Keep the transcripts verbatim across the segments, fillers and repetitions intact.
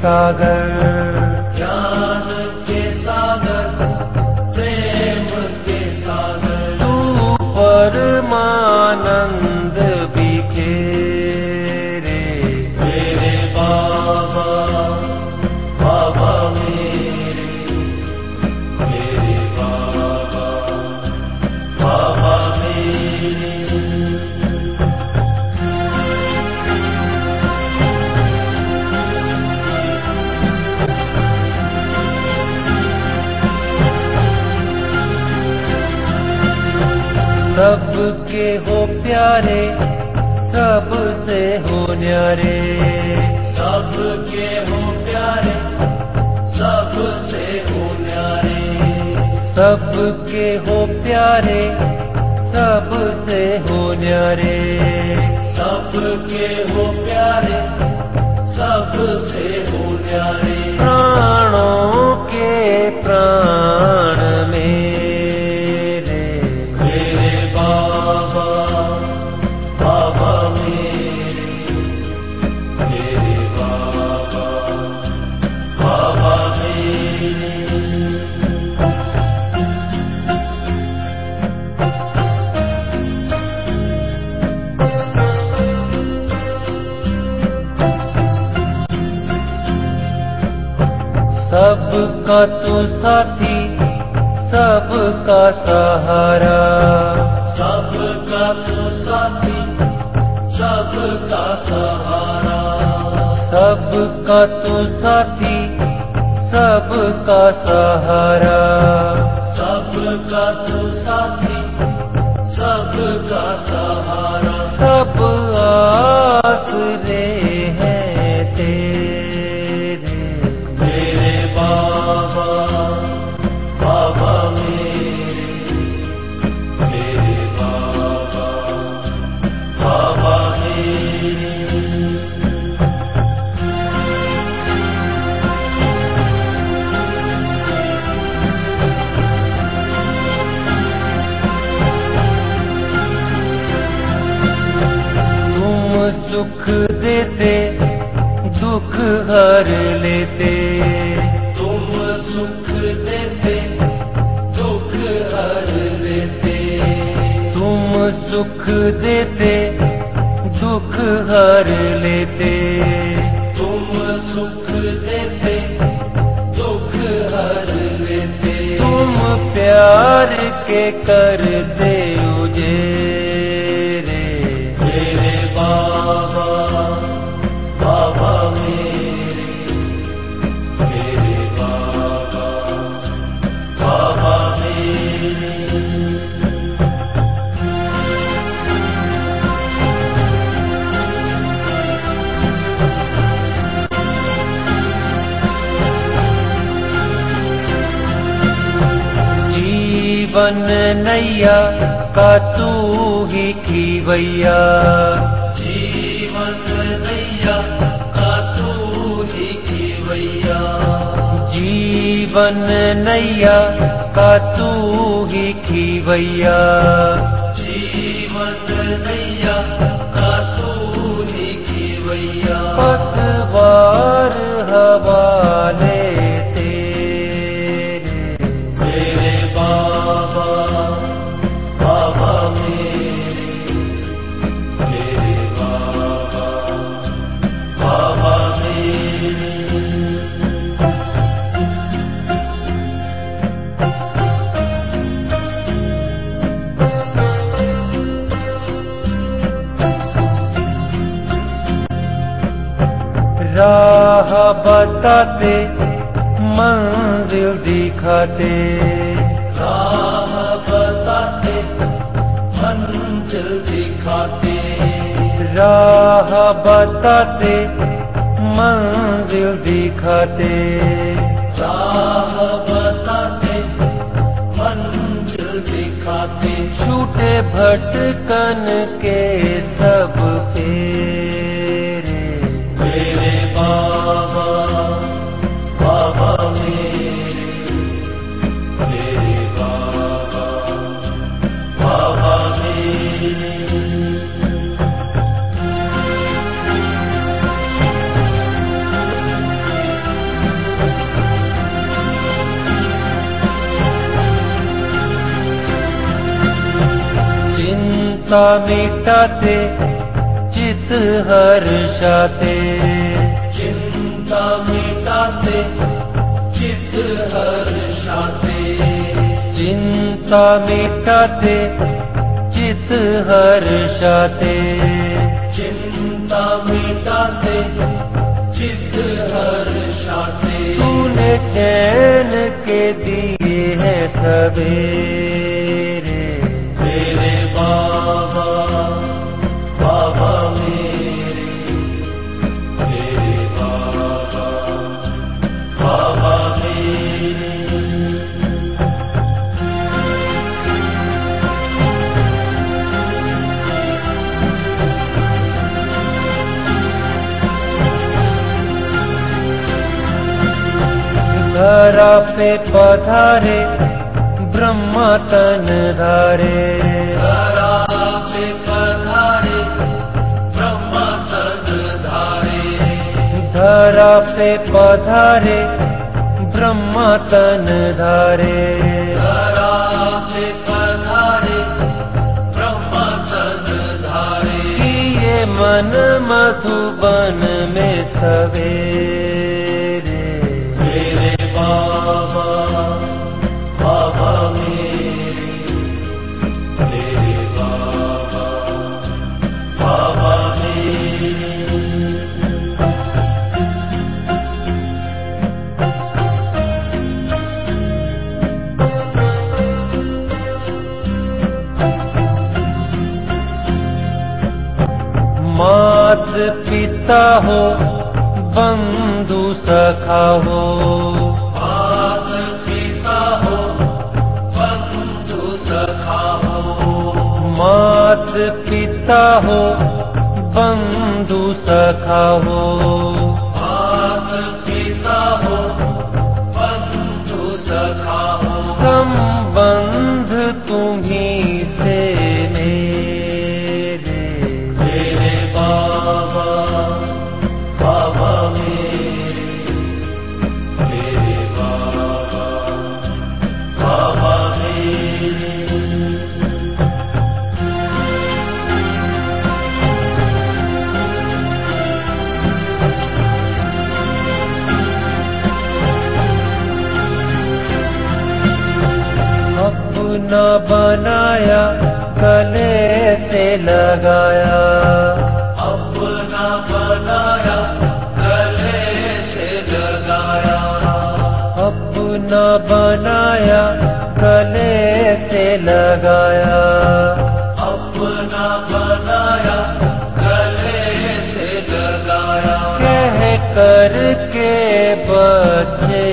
सागर, ज्ञान के सागर, प्रेम के सागर, तू परमानंद बिखेरे। मेरे बाबा, बाबा मेरे, मेरे बाबा, बाबा मेरे। सबके हो प्यारे, सबसे हो न्यारे, सबके हो प्यारे, सबसे हो न्यारे, सबके हो प्यारे, सबसे हो न्यारे, सबके हो प्यारे, सबसे हो न्यारे। प्राणों के प्राण मेरे, मेरे बाबा, बाबा मेरे, मेरे बाबा, बाबा मेरे। सबका तू साथी, सबका सहारा, सबका तू साथी, सबका सहारा, सबका तू साथी, सबका सहारा, सबका तू साथी, सबका सहारा। सब आसरे हैं तेरे। मेरे बाबा, बाबा मेरे, मेरे बाबा, बाबा मेरे। तुम सुख देते, दुख हर लेते, तुम सुख देते, दुख हर लेते, तुम सुख देते, दुख हर लेते, तुम सुख देते, दुख हर लेते। तुम प्यार के करते उजेरे। मेरे बाबा, बाबा मेरे, मेरे बाबा, बाबा मेरे। जीवन नैया का तू ही खीवैया, जीवन नैया का तू ही खीवैया, जीवन नैया का तू ही खीवैया, जीवन नैया का तू ही खीवैया। पतवार हवाले तेरे। मेरे बाबा, बाबा मेरे, मेरे बाबा, बाबा मेरे। राह बताते, मंजिल दिखाते, राह बताते, मंजिल दिखाते, राह बताते, मंजिल दिखाते, राह बताते, मंजिल दिखाते। छूटे भटकन के सब फेरे। मेरे बाबा, बाबा मेरे, मेरे बाबा, बाबा मेरे। चिंता मिटाते चित हर्षाते, चिंता मिटाते चित हर्षाते, चिंता मिटाते चित हर्षाते, चिंता मिटाते चित हर्षाते। तूने चैन के दिए हैं सवेरे, मेरे बाबा बाबा मेरे, मेरे बाबा बाबा मेरे। धरा पे पधारे ब्रह्मा तन धारे, धरा पे पधारे ब्रह्मा तन धारे, धरा पे पधारे ब्रह्मा तन धारे, धरा पे पधारे ब्रह्मा तन धारे। किए मन मधुबन में सवेरे, मेरे बाबा बाबा मेरे, मेरे बाबा बाबा मेरे। मात पिता हो बंधु सखा हो, मात पिता हो बंधु सखा हो, मात पिता हो बंधु सखा हो, मात पिता हो बंधु सखा हो। संबंध तुम्हीं से मेरे, मेरे बाबा बाबा मेरे, मेरे बाबा बाबा मेरे। अपना बनाया गले से लगाया, अपना बनाया गले से लगाया, अपना बनाया गले से लगाया, अपना बनाया गले से लगाया। कह कर के बच्चे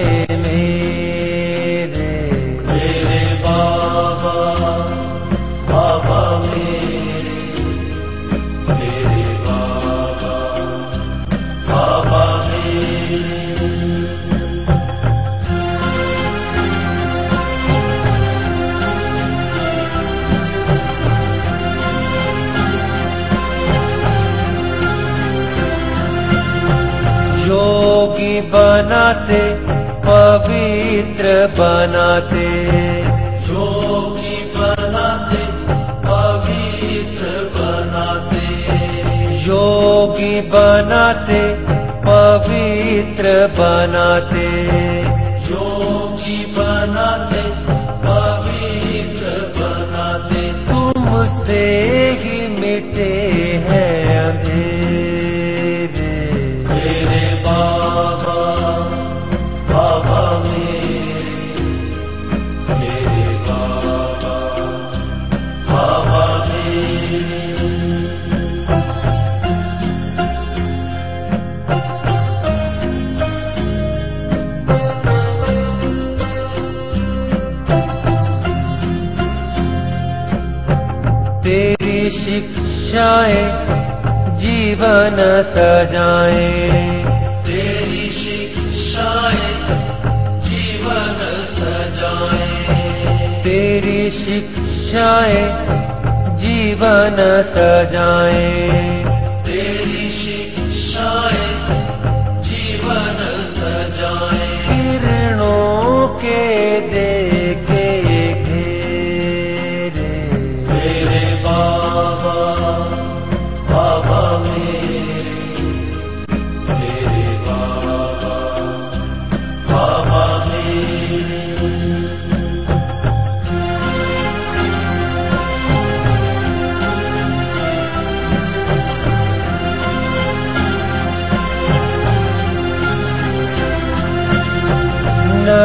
मेरे, मेरे बाबा बाबा मेरे, मेरे बाबा बाबा मेरे। योगी बनाते पवित्र बनाते, योगी बनाते पवित्र बनाते, योगी बनाते पवित्र बनाते, योगी बनाते पवित्र बनाते। तुमसे ही मिटे हैं अंधेरे, मेरे बाबा बाबा मेरे, मेरे बाबा बाबा मेरे। तेरी शिक्षाएं जीवन सजाएं, तेरी शिक्षाएं जीवन सजाएं, तेरी शिक्षाएं जीवन सजाएं, तेरी शिक्षाएं जीवन सजाएं। किरणों के देखे घेरे, मेरे बाबा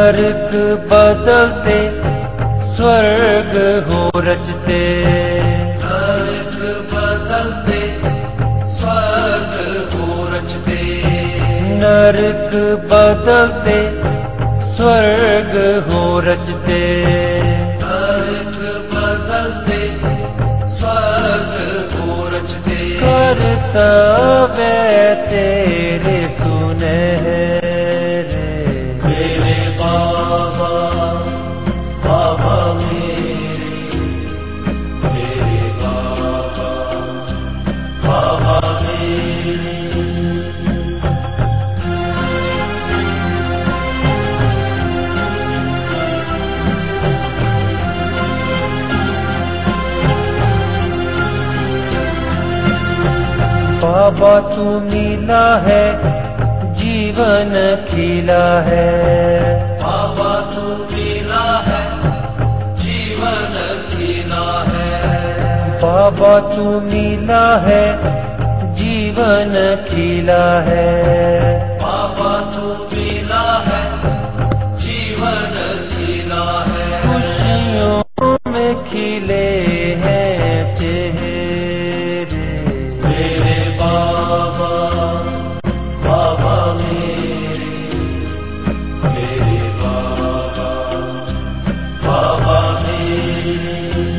नरक बदलते स्वर्ग हो रचते, नरक बदलते स्वर्ग हो रचते, नरक बदलते स्वर्ग हो रचते, नरक बदलते स्वर्ग हो रचते। कर्तव्य तेरे सुनहरे, मेरे बाबा बाबा मेरे, मेरे बाबा बाबा मेरे। बाबा तू मिला है जीवन खिला है, बाबा तू मिला है जीवन खिला है, बाबा तू मिला है जीवन खिला है, बाबा तू मिला है जीवन खिला है। खुशियों में खिले हैं चेहरे, मेरे बाबा बाबा मेरे, मेरे बाबा बाबा मेरे।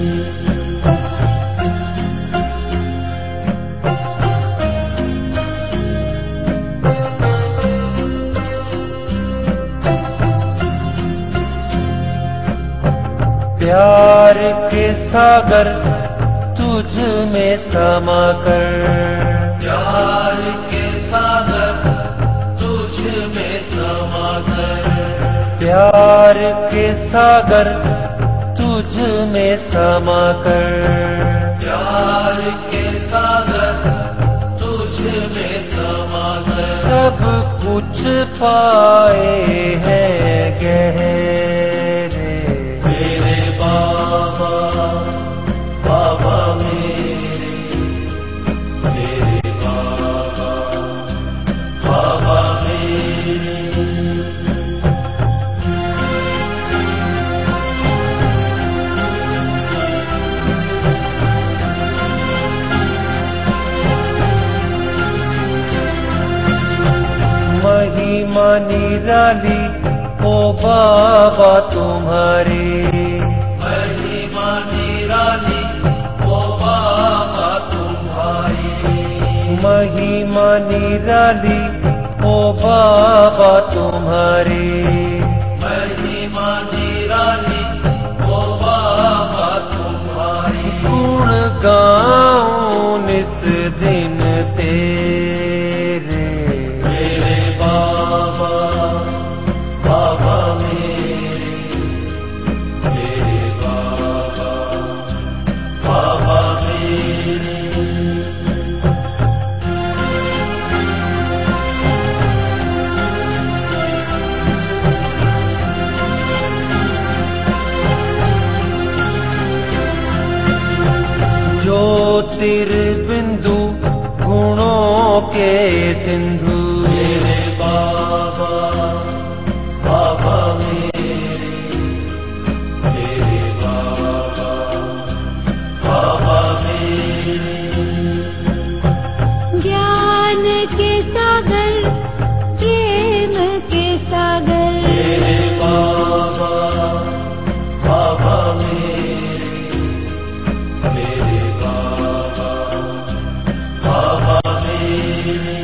प्यार के सागर तुझ में समा कर, प्यार के सागर तुझ में समा कर, प्यार के सागर तुझ में समा कर, प्यार के सागर तुझ में समा कर। सब कुछ पाए हैं गहरे, मेरे बाबा बाबा मेरे, मेरे बाबा बाबा मेरे। महिमा निराली ओ बाबा तुम्हारी, महिमा निराली ओ बाबा तुम्हारी, महिमा निराली ओ बाबा तुम्हारी, महिमा निराली ओ बाबा तुम्हारी। गुण गाऊं निस दिन तेरे, मेरे बाबा बाबा मेरे, मेरे बाबा बाबा मेरे। ज्योतिर्बिंदु गुणों के सिंधु, मेरे बाबा बाबा मेरे, मेरे बाबा बाबा मेरे। ज्ञान के सागर प्रेम के सागर, मेरे बाबा बाबा मेरे, मेरे बाबा बाबा मेरे।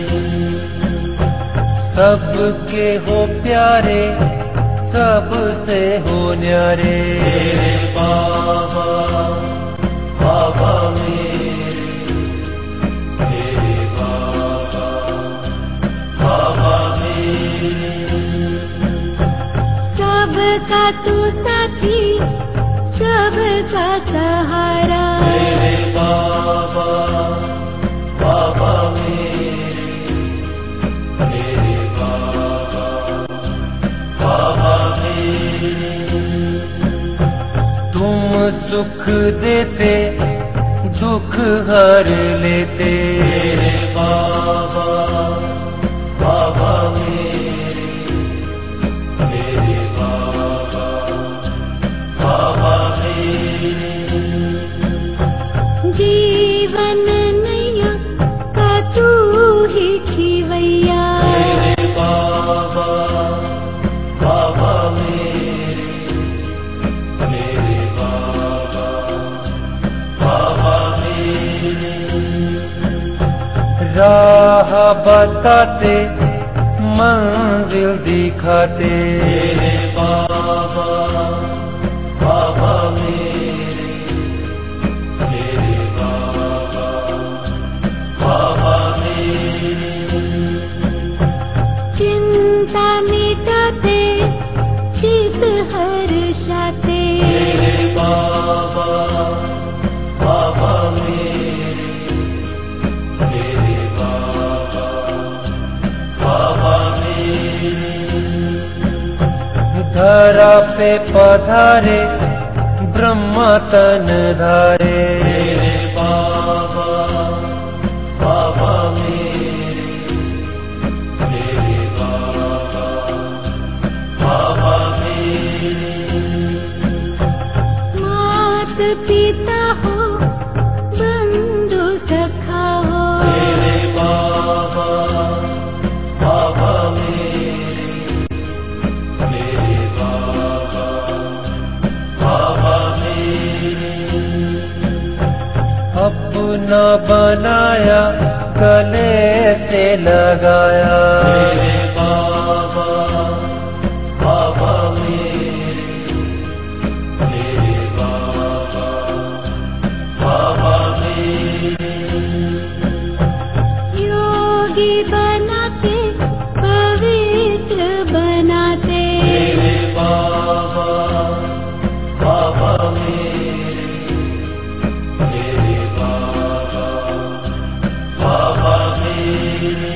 सबके हो प्यारे सबसे हो न्यारे, मेरे बाबा बाबा मेरे, मेरे बाबा बाबा मेरे। सबका तू साथी सबका सहारा, मेरे बाबा बाबा मेरे, मेरे बाबा बाबा मेरे। तुम सुख देते दुख हर लेते, मेरे बाबा बाबा मेरे, मेरे बाबा बताते मंजिल दिखाते। मेरे बाबा बाबा मेरे, मेरे बाबा बाबा मेरे। चिंता मिटाते चित हर्षाते। मेरे बाबा बाबा मेरे, मेरे बाबा बाबा मेरे। धरा पे पधारे ब्रह्मा तन धारे। मेरे बाबा बाबा मेरे, मेरे बाबा बाबा मेरे। मात पिता हो बंधु सखा हो। मेरे बाबा बाबा मेरे, मेरे बाबा बाबा मेरे। अपना बनाया गले से लगाया। मेरे बाबा बाबा मेरे, मेरे बाबा बाबा मेरे। योगी बनाते पवित्र बनाते। मेरे बाबा बाबा मेरे, मेरे बाबा बाबा मेरे।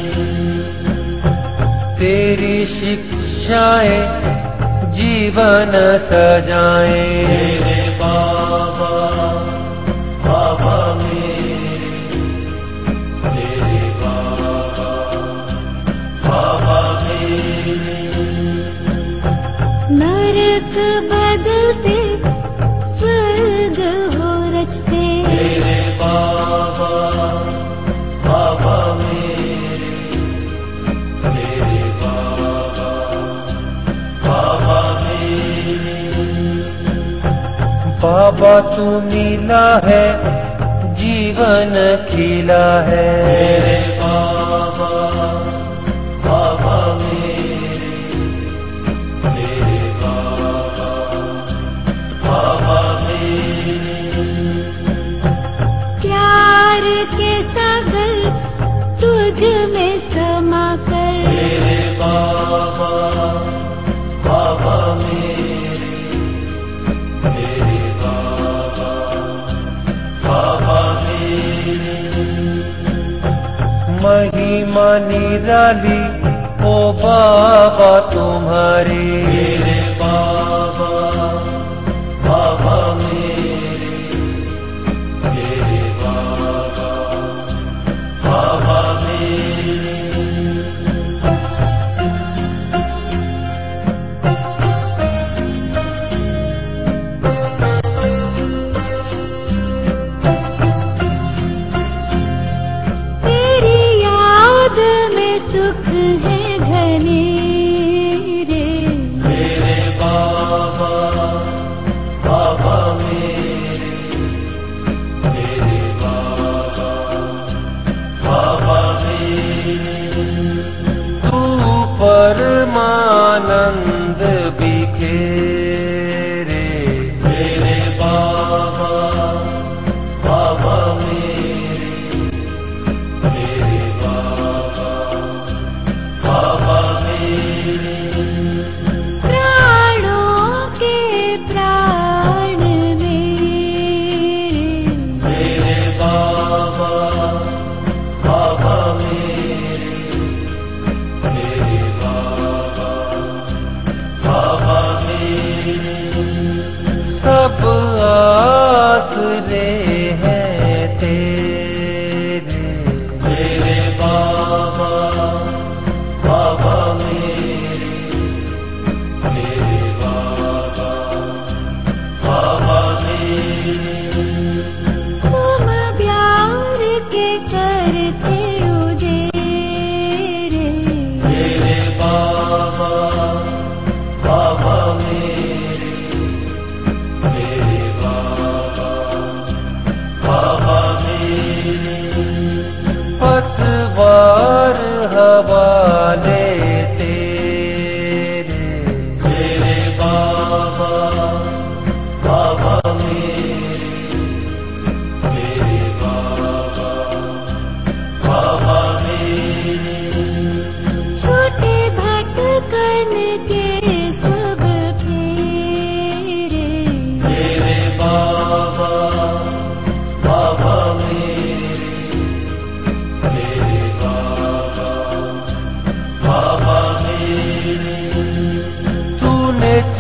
तेरी शिक्षाएं जीवन सजाए। मेरे बाबा बाबा मेरे, मेरे बाबा बाबा मेरे। नरक बदलते स्वर्ग हो रचते। मेरे बाबा बाबा मेरे, मेरे बाबा बाबा मेरे। बाबा तू मिला है जीवन खिला है। मेरे बाबा बाबा मेरे, मेरे बाबा बाबा मेरे। प्यार के सागर तुझ में समा कर। मेरे बाबा बाबा मेरे, मेरे बाबा बाबा मेरे। महिमा निराली ओ बाबा तुम्हारी। मेरे बाबा बाबा मेरे, मेरे बाबा बाबा मेरे। तेरी याद में सुख है घने रे। मेरे बाबा बाबा मेरे, मेरे बाबा बाबा मेरे। तू परमानंद बिखेरे। मेरे बाबा बाबा मेरे, मेरे बाबा बाबा मेरे। प्राणों के प्राण मेरे। मेरे बाबा बाबा मेरे, मेरे बाबा बाबा मेरे। सब आसरे हैं तेरे। मेरे बाबा बाबा मेरे, मेरे बाबा बाबा मेरे। तुम प्यार के करते उजेरे। मेरे बाबा बाबा मेरे, मेरे बाबा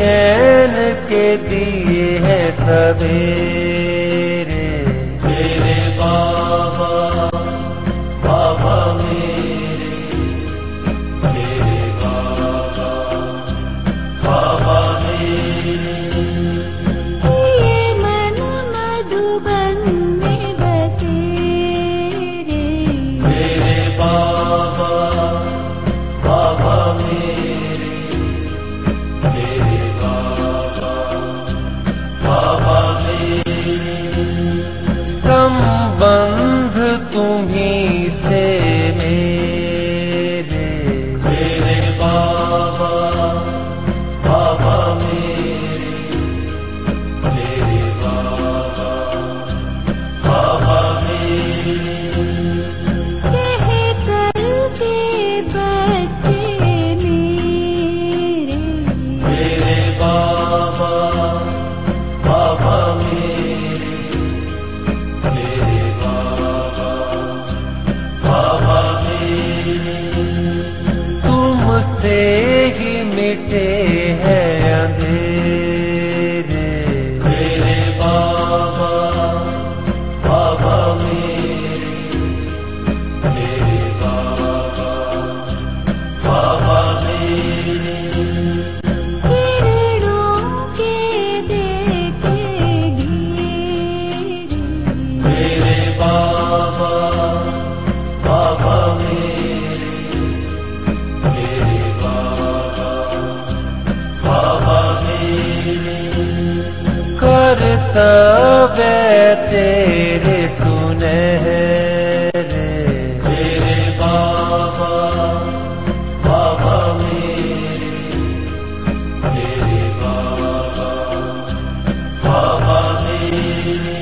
चैन के दिए हैं सवेरे। मेरे बाबा बाबा मेरे, मेरे बाबा बाबा मेरे। ये मन मधुबन में बसे रे। मेरे बाबा बाबा मेरे, मेरे बाबा बाबा मेरे। संबंध तुम्हीं से मेरे। मेरे बाबा बाबा मेरे, मेरे बाबा बाबा मेरे। कह करके बच्चे मेरे। मेरे बाबा बाबा मेरे, मेरे बाबा बाबा मेरे। तुमसे ही मिटे हैं अंधेरे। मेरे बाबा बाबा मेरे, मेरे बाबा बाबा मेरे। किरणों के देते घेरे। मेरे बाबा बाबा मेरे, मेरे बाबा बाबा मेरे। कर्तव्य तेरे सुनहरे। मेरे बाबा बाबा मेरे, मेरे बाबा बाबा मेरे।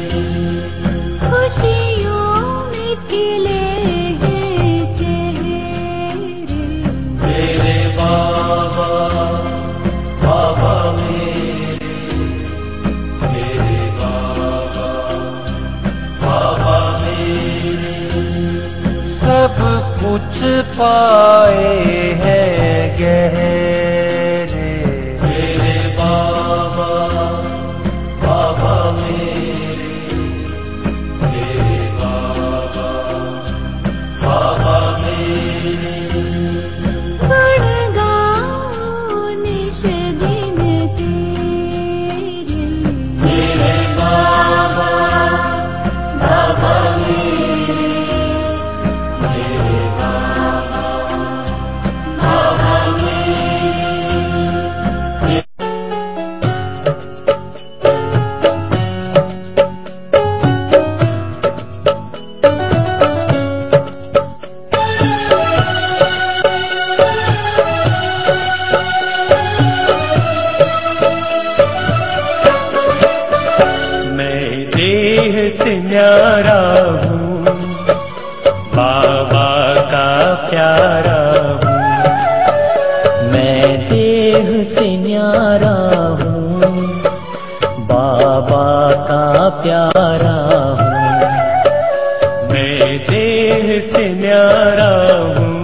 खुशियों में खिले हैं चेहरे। मेरे बाबा बाबा मेरे, मेरे बाबा बाबा मेरे। सब कुछ पाए हैं गहरे। मेरे बाबा बाबा मेरे, मेरे बाबा बाबा मेरे। गुण गाऊं निश दिन तेरे। मेरे बाबा बाबा मेरे, मेरे बाबा बाबा मेरे। मैं देह से न्यारा हूँ, बाबा का प्यारा हूँ। मैं देह से न्यारा हूँ, बाबा का प्यारा हूँ। मैं देह से न्यारा हूँ,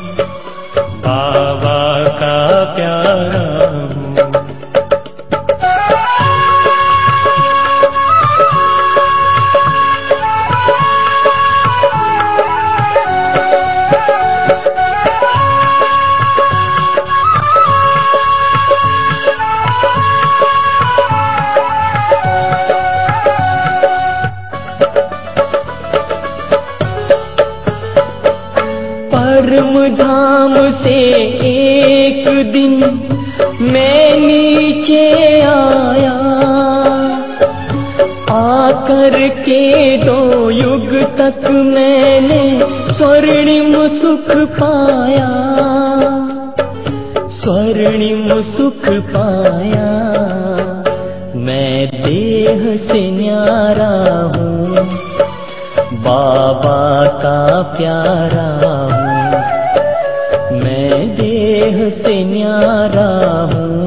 बाबा का प्यारा हूँ। परम धाम से एक दिन मैं नीचे आया, आकर के दो युग तक मैंने स्वर्णिम सुख पाया, स्वर्णिम सुख पाया। मैं देह से न्यारा हूँ, बाबा का प्यारा हूँ। मैं देह से न्यारा हूँ,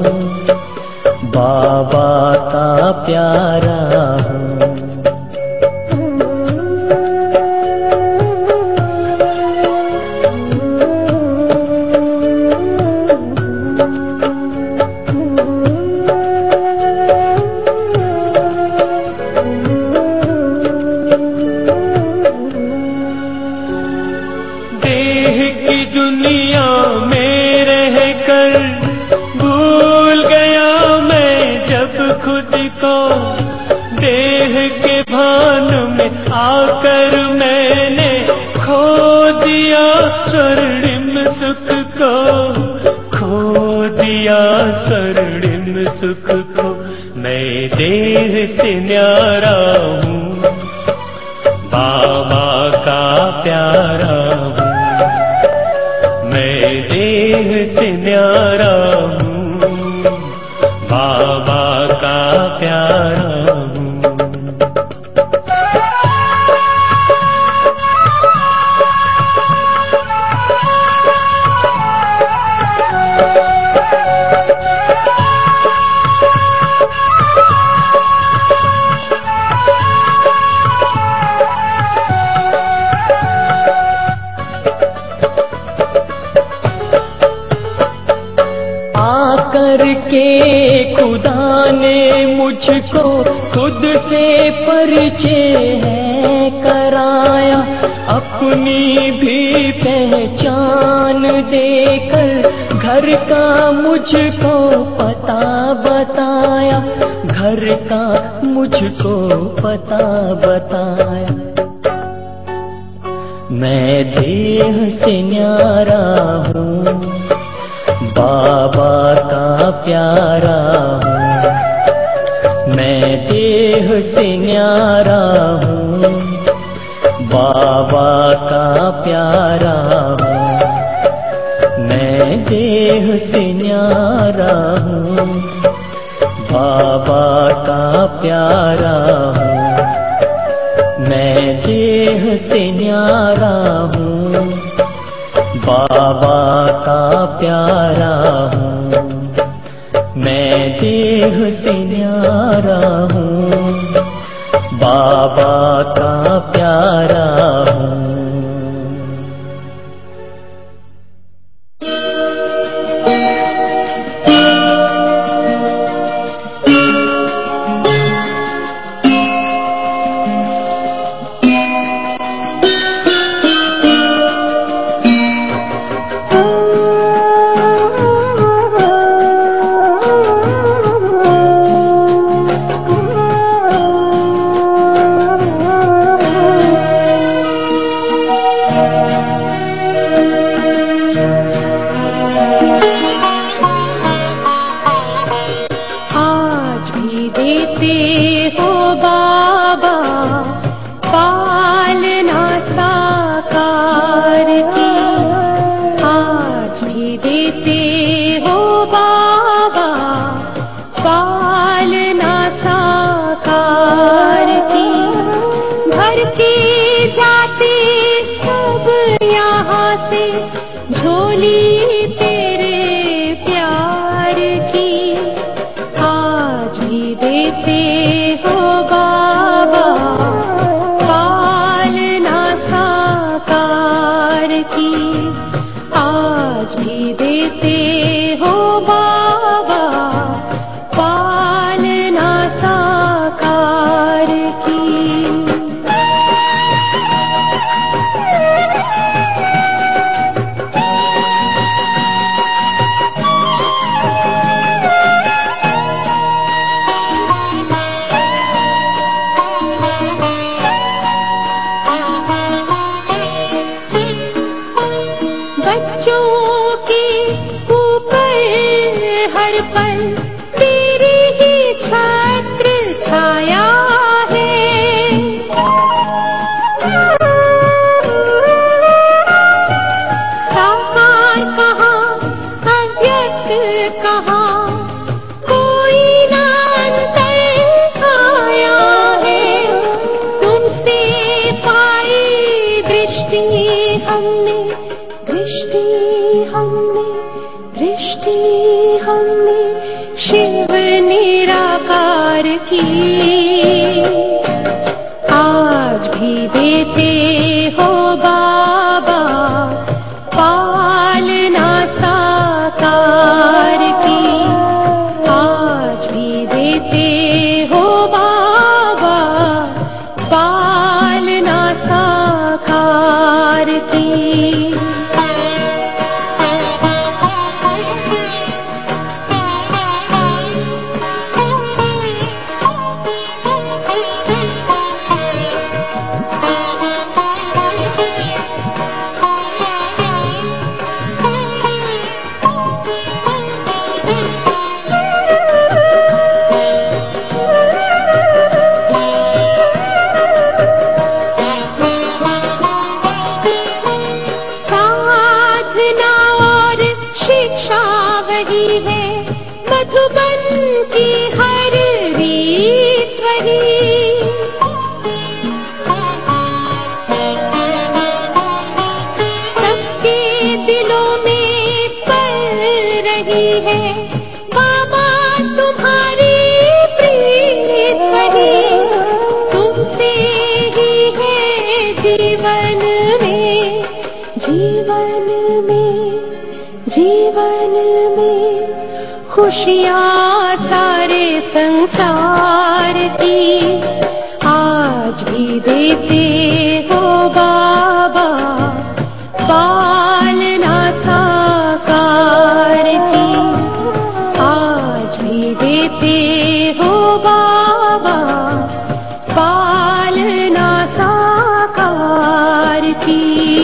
बाबा का प्यारा हूँ। कर भूल गया मैं जब खुद को, देह के भान में आकर मैंने खो दिया स्वर्णिम सुख को, खो दिया स्वर्णिम सुख को। मैं देह से न्यारा हूँ, बाबा का प्यारा हूँ। मैं देह से न्यारा हूँ, बाबा का प्यारा हूँ। करके खुदा ने मुझको खुद से परिचय है कराया, अपनी भी पहचान देकर घर का मुझको पता बताया, घर का मुझको पता बताया। मैं देह से न्यारा हूँ, बाबा का प्यारा हूँ। मैं देह से न्यारा हूँ, बाबा का प्यारा हूँ। मैं देह से न्यारा हूँ, बाबा का प्यारा हूँ। मैं देह से न्यारा हूँ, बाबा का प्यारा हूँ। मैं देह से न्यारा हूँ, बाबा का प्यारा हूँ। वही है, मधुबन की हर रीत वही। सबके दिलों में पल रही है बाबा तुम्हारी प्रीत वही। तुमसे ही है जीवन में, जीवन में, जीवन में खुशियाँ सारे संसार की। आज भी देते हो बाबा पालना साकार की। आज भी देते हो बाबा पालना साकार की।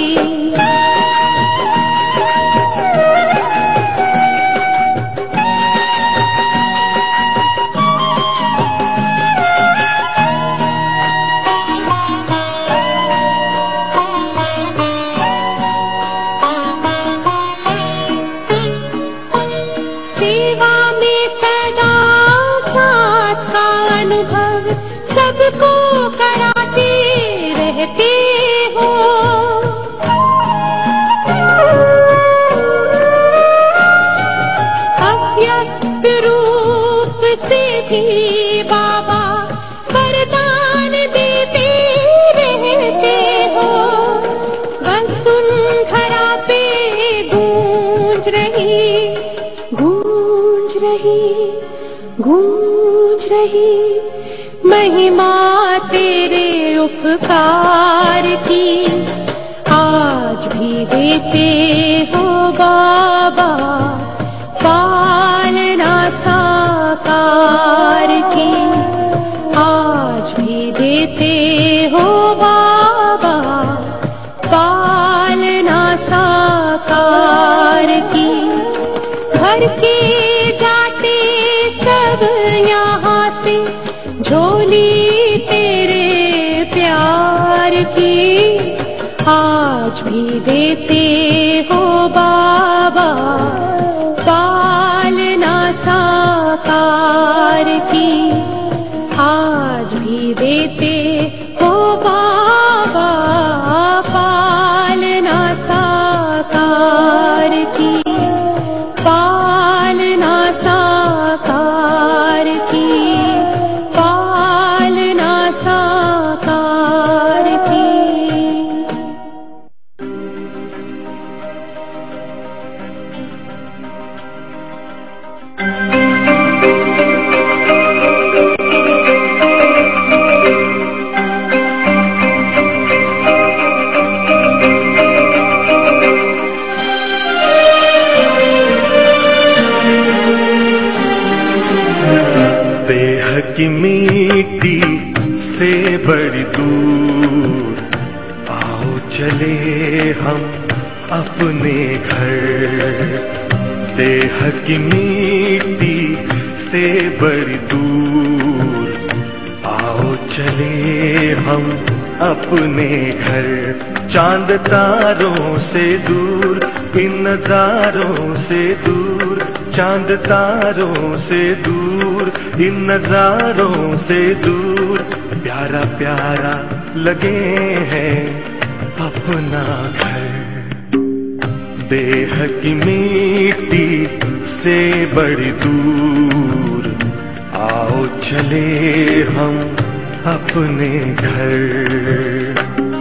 सेवा में सदा साथ का अनुभव सबको कराते रहते हो। अव्यक्त रूप से भी बाबा वरदान देते रहते हो। वसुंधरा पे गूंज रही, गूंज रही, गूंज रही महिमा तेरे उपकार की। आज भी देते हो बाबा पालना साकार की। आज भी देते हो बाबा पालना साकार की। भर के जाते सब यहाँ से झोली तेरे प्यार की। आज भी देते हो बाबा पालना साकार की। आज भी देते हो बाबा पालना साकार की। पालना साकार की, पालना साकार की। देह की मिट्टी से बड़ी दूर आओ चले हम अपने घर। देह की मिट्टी से बड़ी दूर आओ चले हम अपने घर। चांद तारों से दूर, इन नजारों से दूर, चांद तारों से दूर, इन नजारों से दूर। प्यारा प्यारा लगे हैं अपना घर। देह की मिट्टी से बड़ी दूर आओ चले हम अपने घर।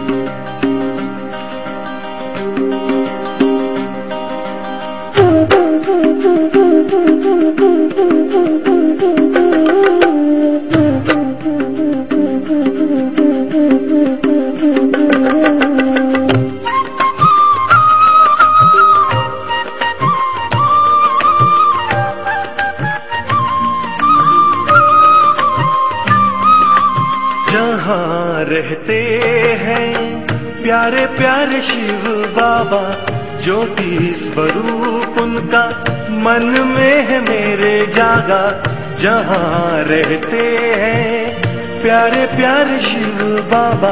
जहाँ रहते हैं प्यारे प्यारे शिव बाबा, ज्योति स्वरूप उनका मन में है मेरे जागा। जहाँ रहते हैं प्यारे प्यारे शिव बाबा,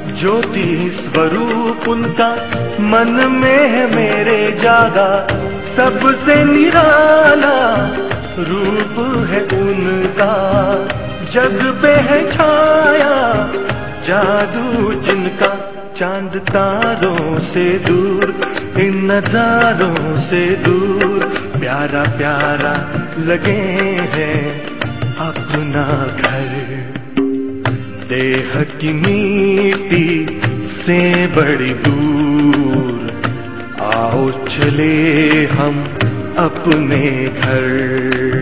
ज्योति स्वरूप उनका मन में है मेरे जागा। सबसे निराला रूप है उनका, जग पे है छाया जादू जिनका। चांद तारों से दूर, इन नजारों से दूर, प्यारा प्यारा लगे हैं अपना घर। देह की मिट्टी से बड़ी दूर, आओ चले हम अपने घर।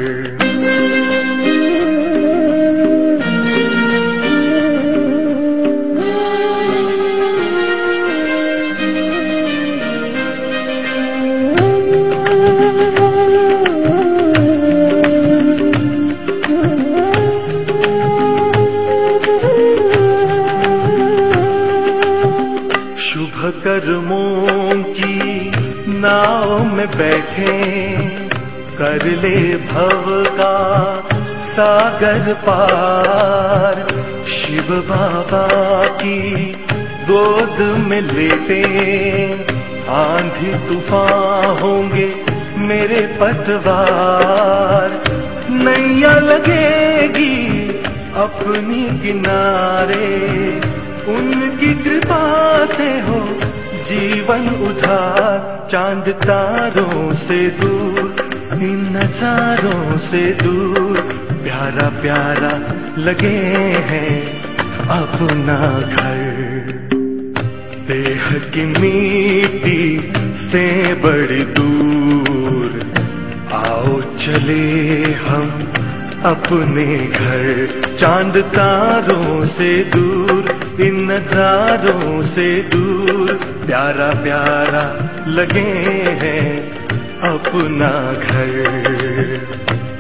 कर्मों की नाव में बैठे, कर ले भव का सागर पार। शिव बाबा की गोद में लेटे, आंधी तूफान होंगे मेरे पतवार। नैया लगेगी अपनी किनारे, उनकी कृपा से हो जीवन उधार। चांद तारों से दूर, इन नजारों से दूर, प्यारा प्यारा लगे हैं अपना घर। देह की मिट्टी से बड़ी दूर, आओ चले हम अपने घर। चांद तारों से दूर, इन नजारों से दूर, प्यारा प्यारा लगे हैं अपना घर।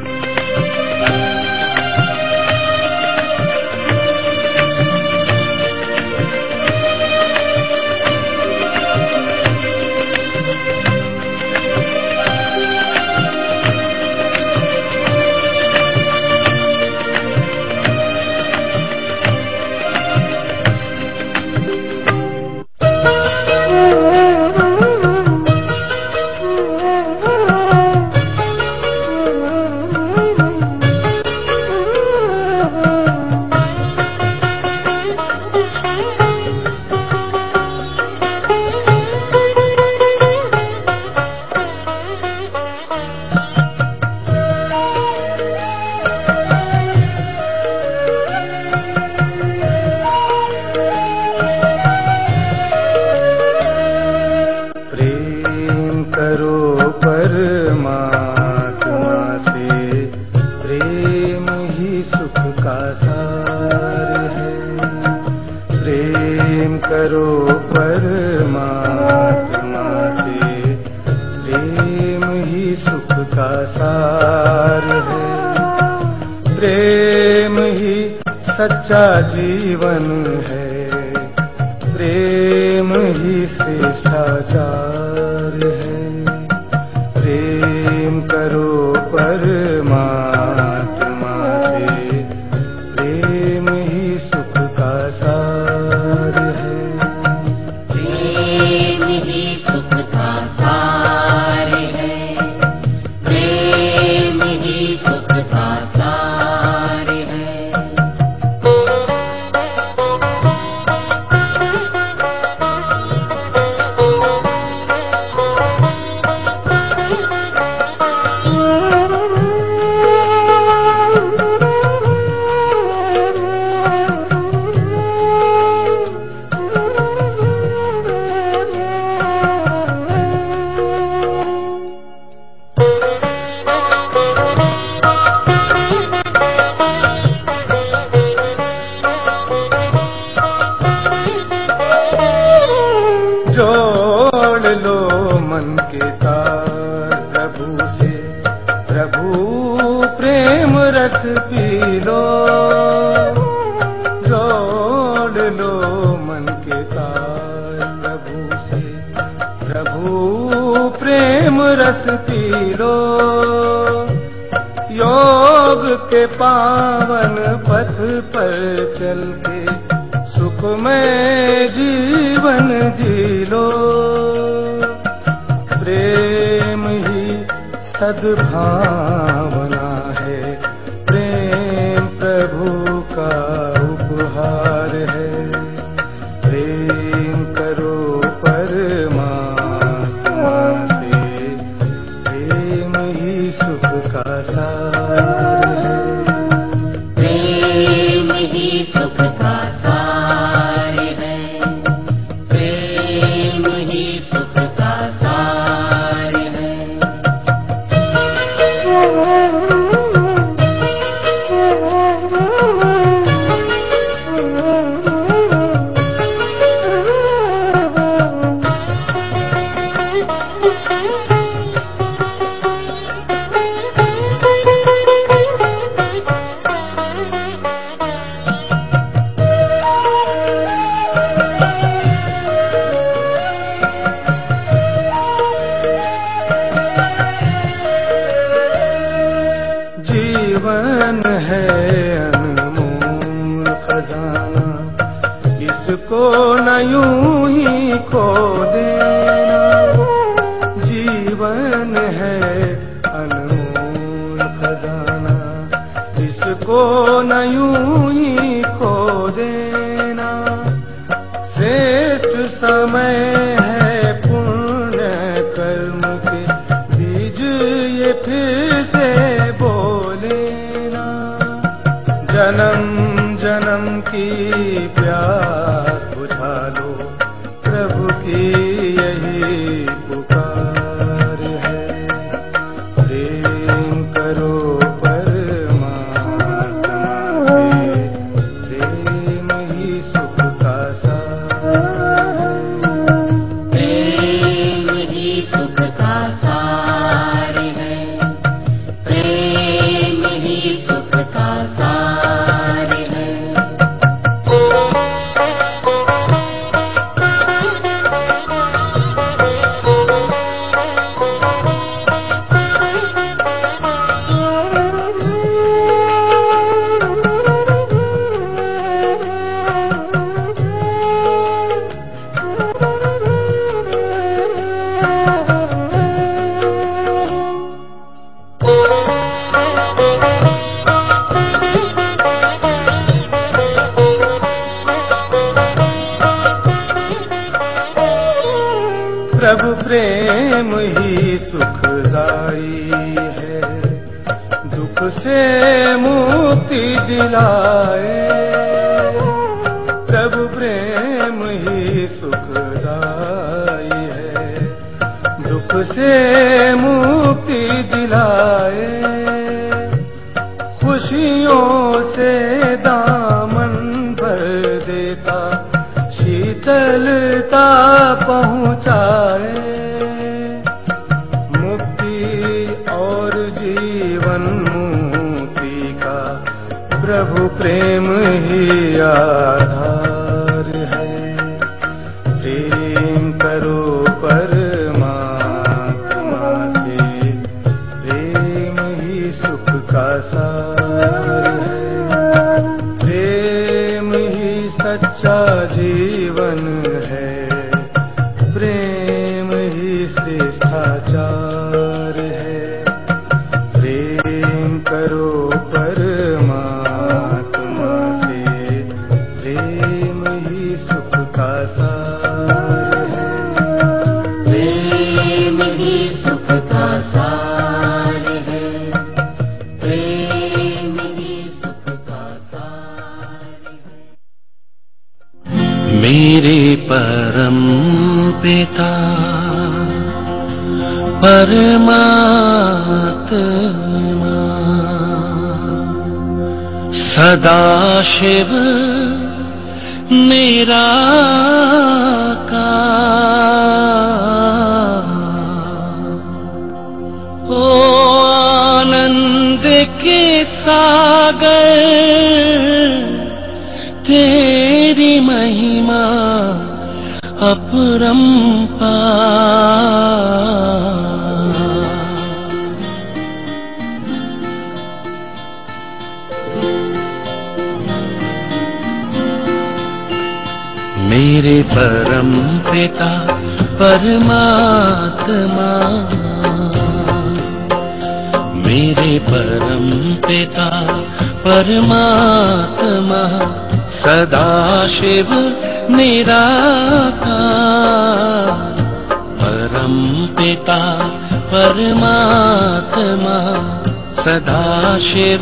सच्चा जीवन है, प्रेम ही श्रेष्ठाचार है। प्रेम करो परमात्मा से, प्रेम ही सुख का सार है। प्रेम ही सुख का सार है, प्रेम ही सुख का सार है। जोड़ लो मन के तार प्रभु से, प्रभु प्रेम रस पी लो। जोड़ लो मन के तार प्रभु से, प्रभु प्रेम रस पी लो। योग के पावन पथ पर चल के सुखमय जीवन जी लो। प्रेम ही सद्भावना है, प्रेम प्रभु का उपहार है। प्रेम करो परमात्मा से, प्रेम ही सुख का सार है। प्रेम ही सुख का सार है, प्रेम ही सुख का सार है। जीवन है अनमोल खजाना, इसको न यूं ही खो देना। जीवन है अनमोल खजाना, इसको न यूं ही खो देना। श्रेष्ठ समय है पुण्य कर्म के, बीज ये फिर से बोलेना। जन्म जन्म की प्यास बुझा लो, प्रभु की यही पुकार है। प्रेम करो परमात्मा से, प्रेम ही सुख का सार है। प्रेम ही सुख का सार है, प्रेम ही सुख का सार है। प्रभु प्रेम ही सुखदाई है, दुख से मुक्ति दिलाए। प्रभु प्रेम ही सुखदाई है, दुख से मुक्ति दिलाए। खुशियों से दामन भर देता, शीतलता पहुँचाए। मुक्ति और जीवन मुक्ति का प्रभु प्रेम ही आधार है। प्रेम करो परमात्मा से, प्रेम ही सुख का सार है। प्रेम ही सच्चा जीवन है, प्रेम ही श्रेष्ठाचार है। प्रेम करो परमात्मा से, प्रेम ही सुख का सार है। प्रेम ही सुख का सार है, प्रेम ही सुख का सार है। मेरे परम पिता परमात्मा, सदाशिव निराकार, ओ आनंद के सागर, तेरी महिमा अपरंपार। मेरे परम पिता परमात्मा, मेरे परम पिता परमात्मा सदा शिव निराकार। परम पिता परमात्मा सदा शिव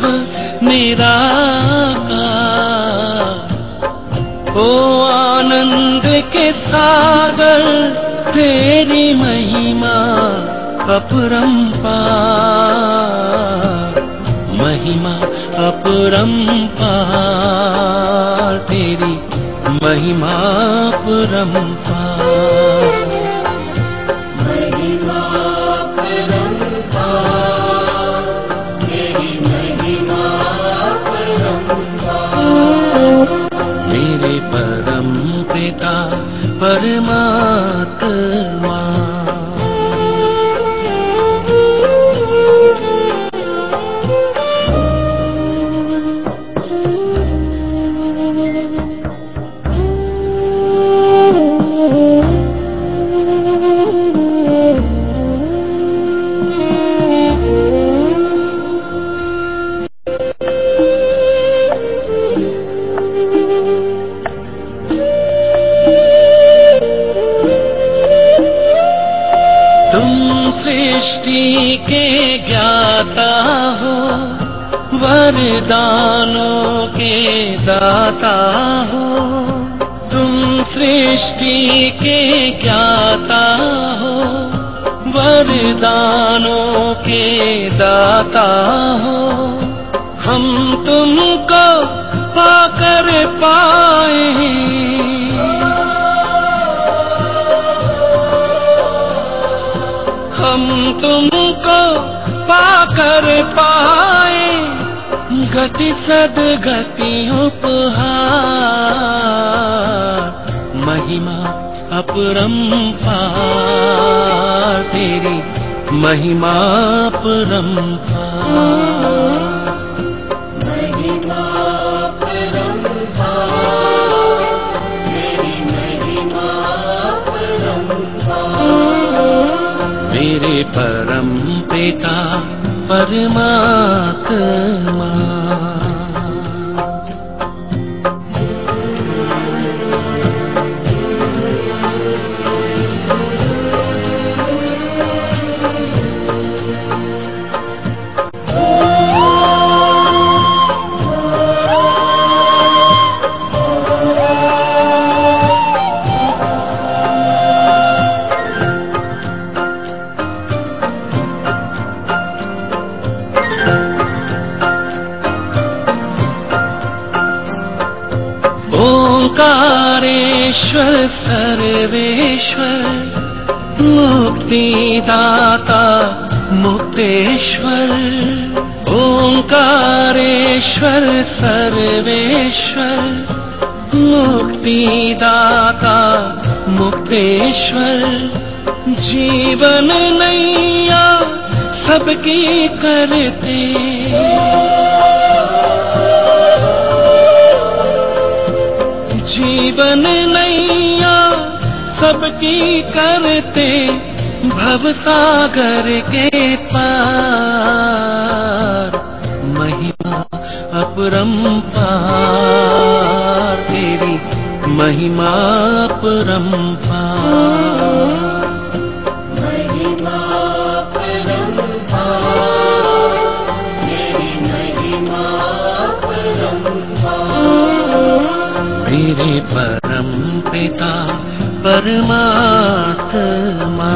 निराकार। ओ आनंद के सागर तेरी महिमा अपरंपार। महिमा अपरंपार तेरी महिमा अपरंपार। महिमा अपरंपार तेरी महिमा अपरंपार। मेरे परम पिता परमात्मा। सृष्टि के ज्ञाता हो, वरदानों के दाता हो। तुम सृष्टि के ज्ञाता हो, वरदानों के दाता हो। हम तुमको पाकर पाए, हम तुमको पाकर पाए। गति सदगति उपहार, महिमा अपरंपार तेरी महिमा अपरंपार। महिमा अपरंपार तेरी महिमा अपरंपार। मेरे परम पिता परमात्मा। ओंकारेश्वर सर्वेश्वर, मुक्तिदाता मुक्तेश्वर। ओंकारेश्वर सर्वेश्वर, मुक्तिदाता मुक्तेश्वर। जीवन नैया सबकी करते, जीवन नैया सबकी करते। भवसागर के पार, महिमा अपरंपार तेरी महिमा अपरंपार। महिमा अपरंपार तेरी महिमा अपरंपार। मेरे परम पिता परमात्मा।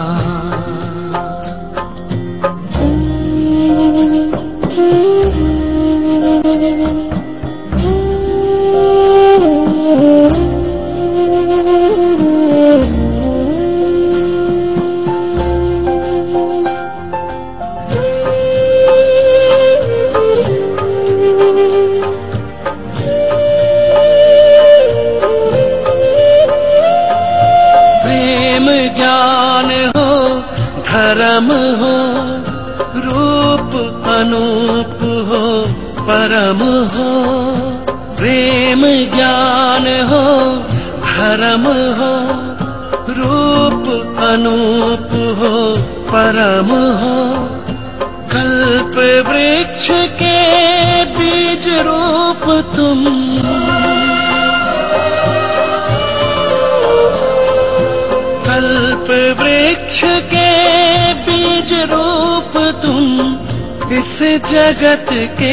ज्ञान हो धर्म हो, रूप अनूप हो परम हो। प्रेम ज्ञान हो धर्म हो, रूप अनूप हो परम हो। कल्प तुम, कल्प वृक्ष के बीज रूप तुम, इस जगत के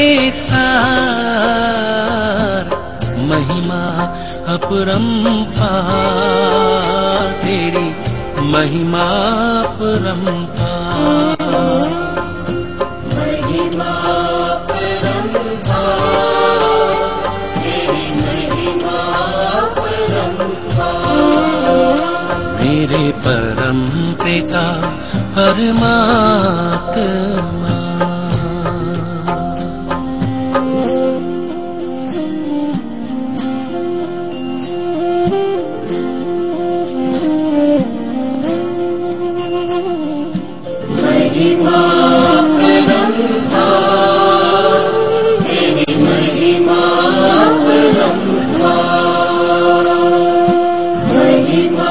सार, महिमा अपरंपार, तेरी महिमा अपरंपार। महिमा अपरंपार, तेरी महिमा अपरंपार। मेरे परम पिता परमात्मा। महिमा अपरंपार, तेरी महिमा अपरंपार। महिमा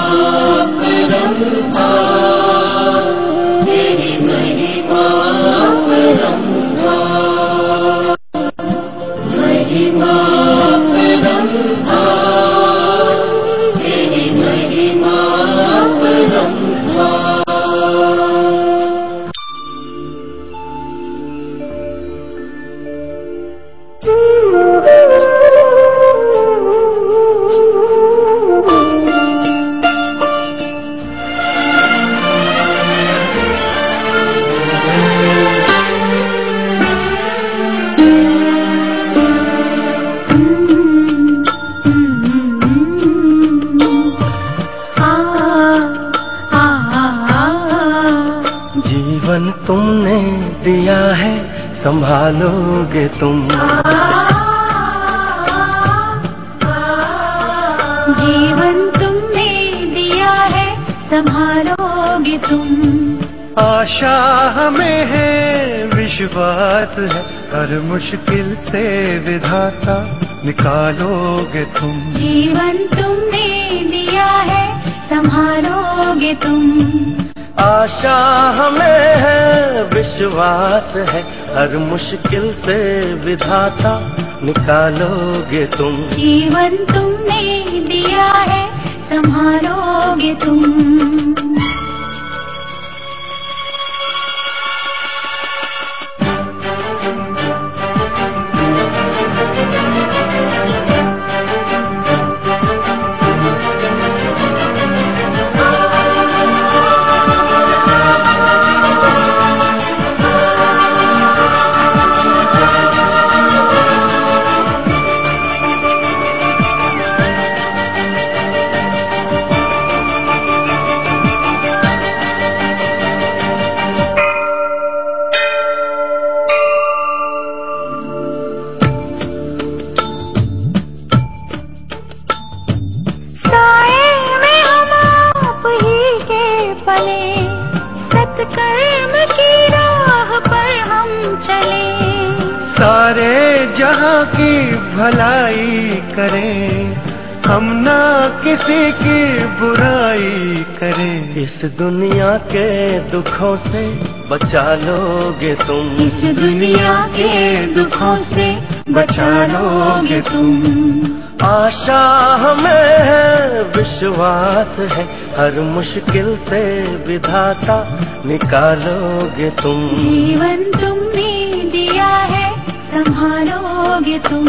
अपरंपार, तेरी महिमा अपरंपार। महिमा अपरंपार, तेरी महिमा अपरंपार। जीवन तुमने दिया है, संभालोगे तुम। जीवन तुमने दिया है, संभालोगे तुम। आशा हमें है, विश्वास है, हर मुश्किल से विधाता निकालोगे तुम। जीवन तुमने दिया है, संभालोगे तुम। आशा हमें है, विश्वास है, हर मुश्किल से विधाता निकालोगे तुम। जीवन तुमने दिया है, संभालोगे तुम। सारे जहां की भलाई करें, हम ना किसी की बुराई करें। इस दुनिया के दुखों से बचा लोगे तुम। इस दुनिया के दुखों से बचा लोगे तुम। आशा हमें है, विश्वास है, हर मुश्किल से विधाता निकालोगे तुम। जीवन तुमने दिया है, संभालोगे तुम।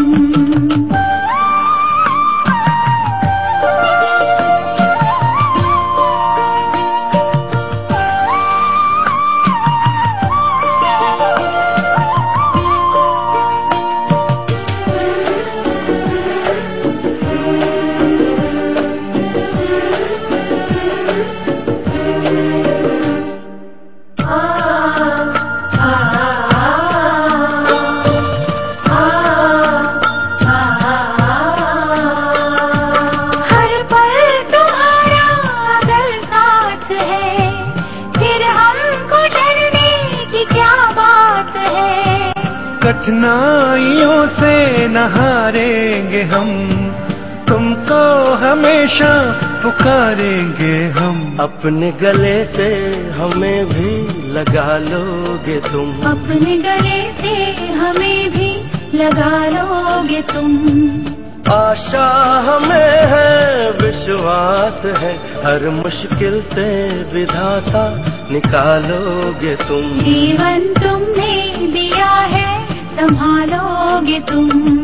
कठिनाइयों से न हारेंगे हम, तुमको हमेशा पुकारेंगे हम। अपने गले से हमें भी लगा लोगे तुम। अपने गले से हमें भी लगा लोगे तुम। आशा हमें है, विश्वास है, हर मुश्किल से विधाता निकालोगे तुम। जीवन तुमने दिया है, संभालोगे तुम।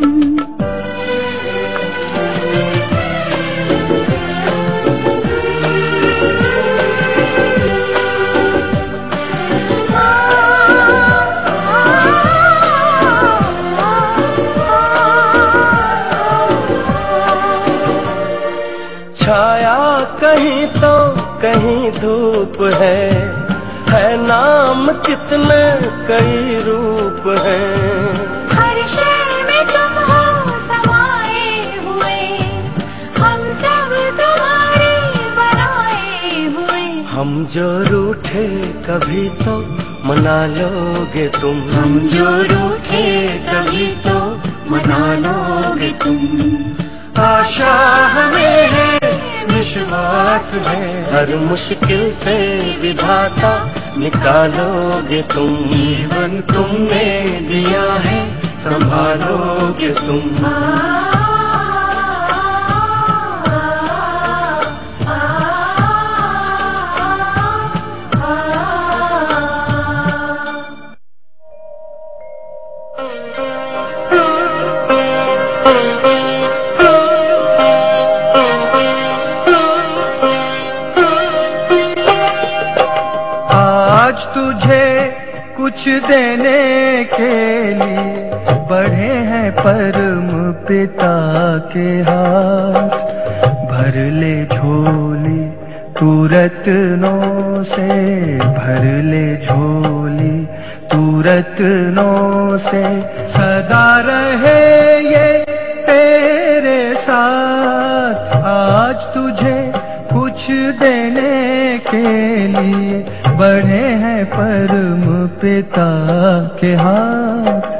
छाया कहीं तो कहीं धूप है, है नाम कितने कई रूप हैं। हर शहर में तुम हो समाए हुए, हम सब तुम्हारे बनाए हुए। हम जो रूठे कभी तो मना लोगे तुम। हम जो रूठे कभी तो मना लोगे तुम। आशा हमें है, विश्वास है, हर मुश्किल से विधाता निकालोगे तुम। जीवन तुमने दिया है, संभालोगे तुम। आज तुझे कुछ देने के लिए बढ़े हैं परम पिता के हाथ। भर ले झोली तू रत्नों से, भर ले झोली तू रत्नों से। सदा रहे ये तेरे साथ। आज तुझे कुछ देने के लिए बढ़े हैं परम पिता के हाथ।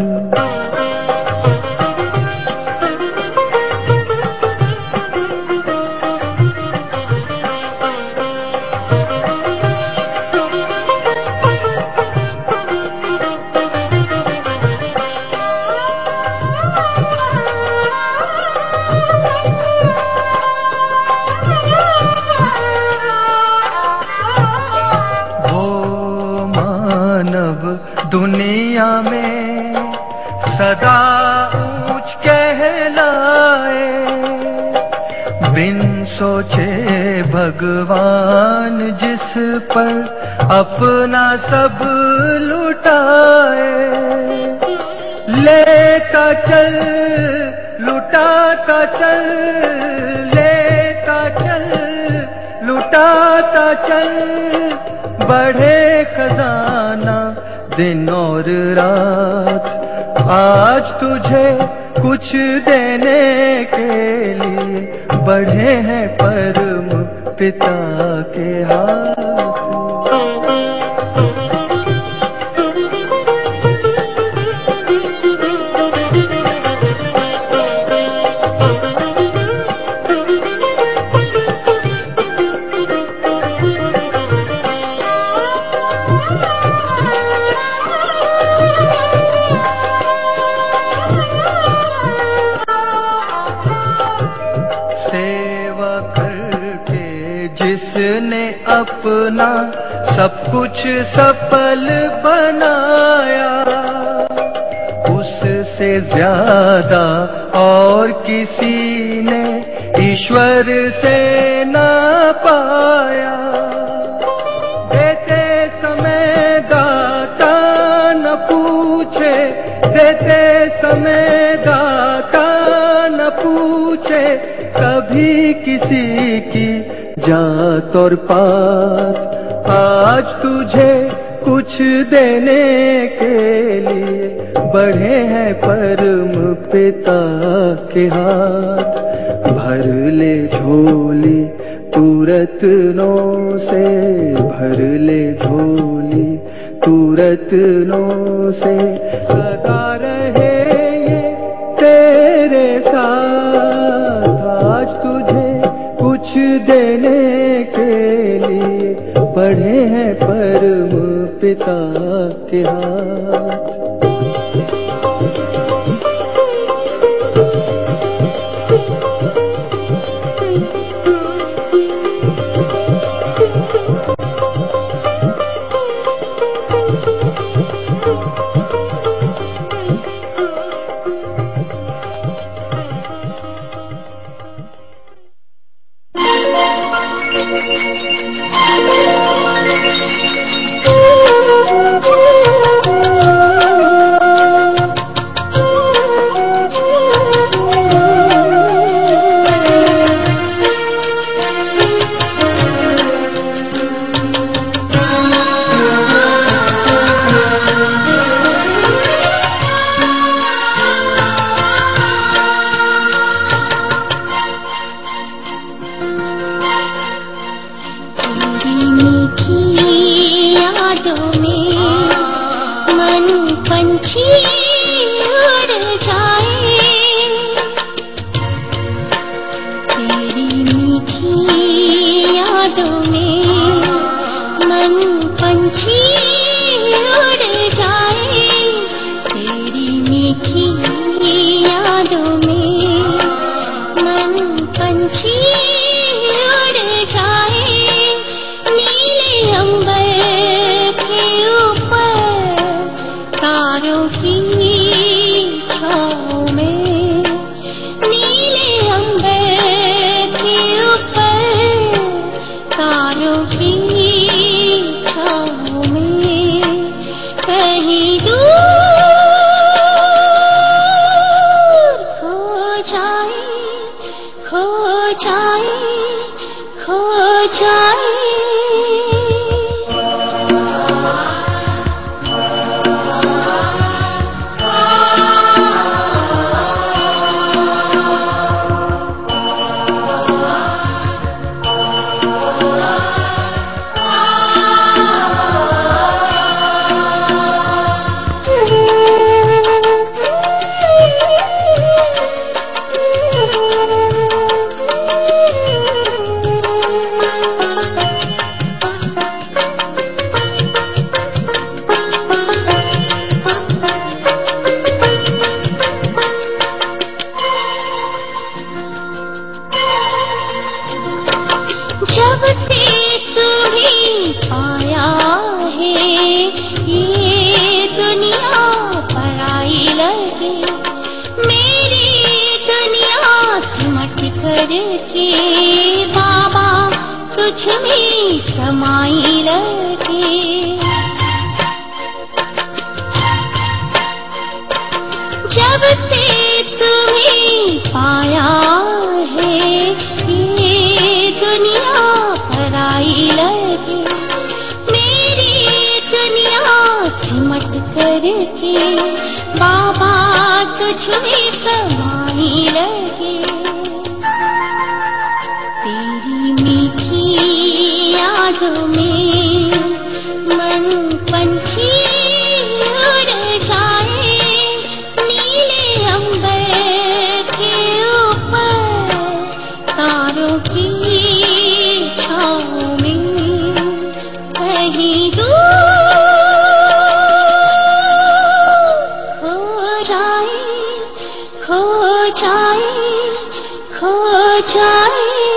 दुनिया में सदा ऊंच कहलाए, बिन सोचे भगवान जिस पर अपना सब लुटाए। लेता चल लुटाता चल, लेता चल लुटाता चल। बढ़े खजाना दिन और रात। आज तुझे कुछ देने के लिए बढ़े हैं परम पिता के हाथ। जिसने अपना सब कुछ सफल बनाया, उससे ज्यादा और किसी ने ईश्वर से ना पाया। देते समय दाता न पूछे, देते समय दाता न पूछे कभी किसी की जात और पात। आज तुझे कुछ देने के लिए बढ़े हैं परम पिता के हाथ। भर ले झोली तू रत्नों से, भर ले झोली तू रत्नों से। सदा रहे ये तेरे साथ। आज तुझे कुछ देने के लिए बढ़े हैं परम पिता के हाथ। पंछी उड़ जाए, तेरी मीठी यादों में मन पंछी उड़ जाए, तेरी मीठी यादों में मन पंछी उड़ जाए। नीले अंबर के ऊपर तारों की छाँव में, नीले अंबर के ऊपर तारों की छाँव में, कहीं दूर खो जाए, खो जाए, खो जाए। जब से तुम्हें पाया है ये दुनिया पराई लगे, मेरी दुनिया सिमट कर के बाबा तुझ में समाई लगे। जब से तुम्हें पाया है ये दुनिया पराई लगे, मेरी दुनिया सिमट कर के बाबा तुझ में समाई लगे। तेरी मीठी यादों में मन पंछी उड़ जाए, नीले अंबर के ऊपर तारों की छाँव में, कहीं दूर खो जाए, खो जाए, खो जाए।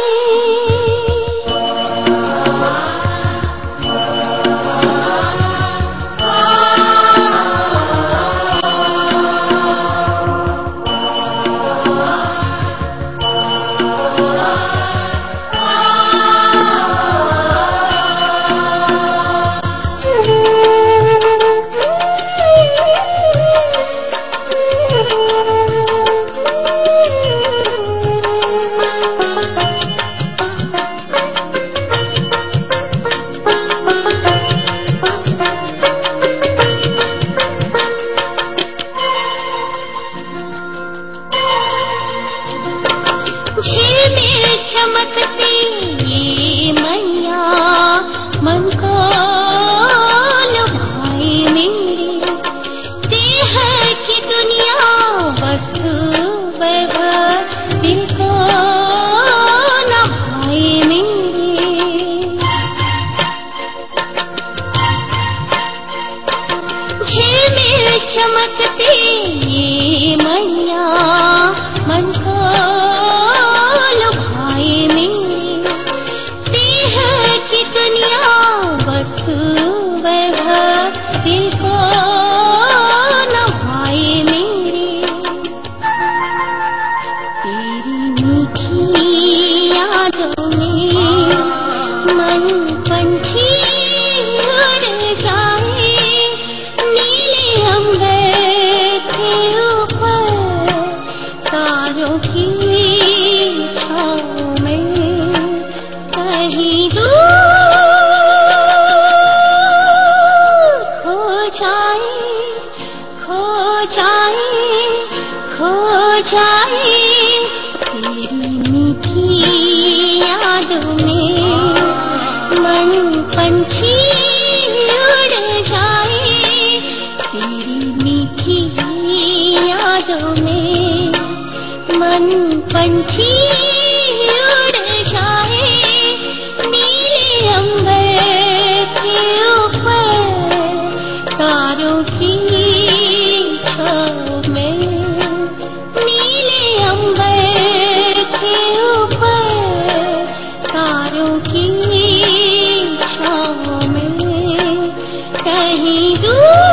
झिलमिल चमकती ये मैया मन को लुभाए मेरी, देह की दुनिया वस्तु वैभव दिल को न भाए मेरे। झिलमिल चमकती ये मैया मन को वस्तु वैभव दिल को न भाए मेरे। तेरी मीठी यादों में मन पंछी उड़ जाए, नीले अंबर के ऊपर तारों की छाँव में, कहीं दूर खो जाए। तेरी मीठी यादों में मन पंछी उड़ जाए, तेरी मीठी यादों में मन पंछी उड़ जाए, नीले अंबर के ऊपर तारों की छाँव में, नीले अंबर के ऊपर तारों की छाँव में, कहीं दूर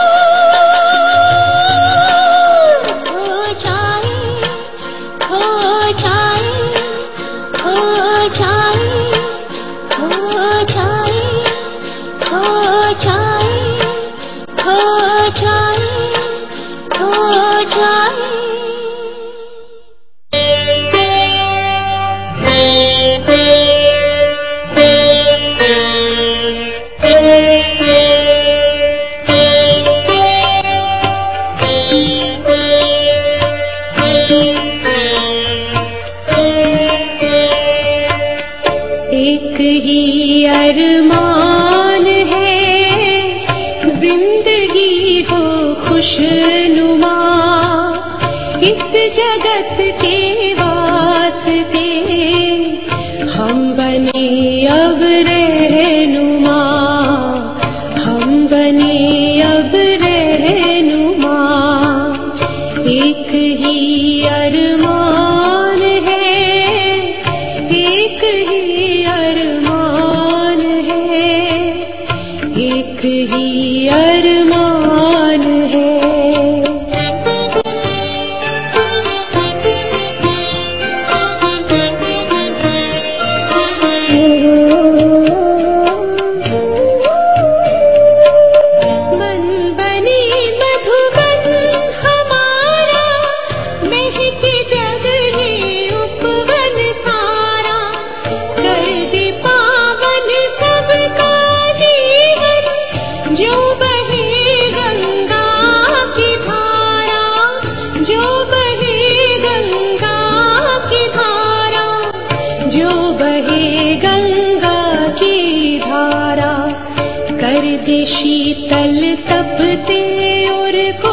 शीतल तपते और को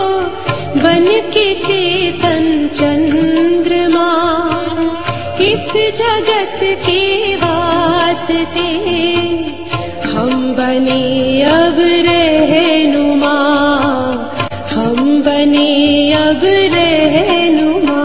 बन के चेतन चंद्रमा, इस जगत के वास्ते हम बने अब रहनुमा, हम बने अब रहनुमा।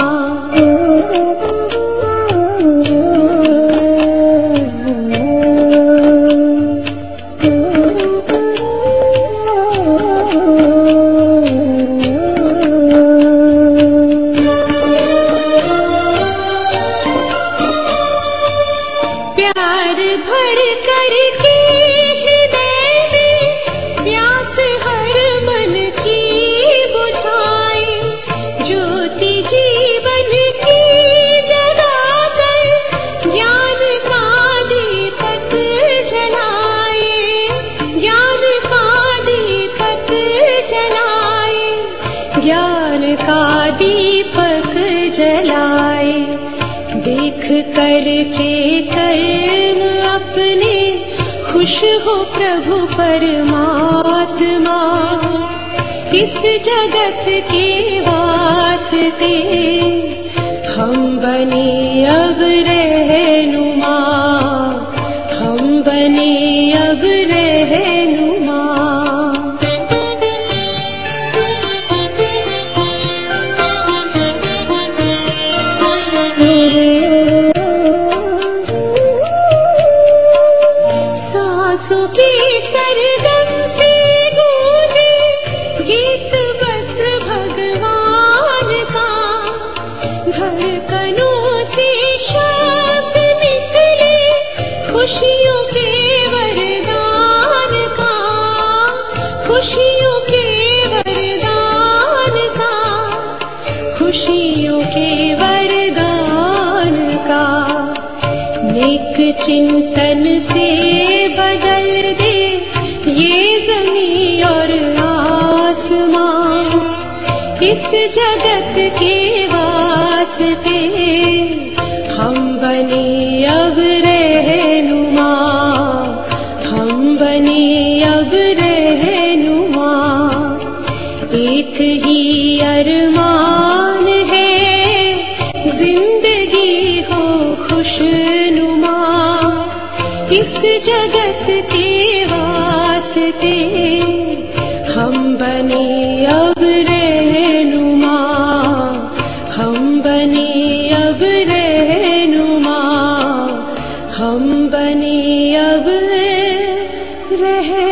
करके कर्म अपने खुश हो प्रभु परमात्मा, इस जगत के वास्ते हम बने अब रहनुमा, हम बने अब रहनुमा। खुशियों के वरदान का, खुशियों के वरदान का, खुशियों के वरदान का, नेक चिंतन से बदल दे ये ज़मीं और आसमां, इस जगत के वास्ते हम बने अब रहनुमा, हम बने अब रहनुमा, एक ही अरमान है, जिंदगी हो खुशनुमा। इस जगत के वास्ते हम बने अब रहनुमा, हम बने अब रहनुमा, हम बने अब रहनुमा।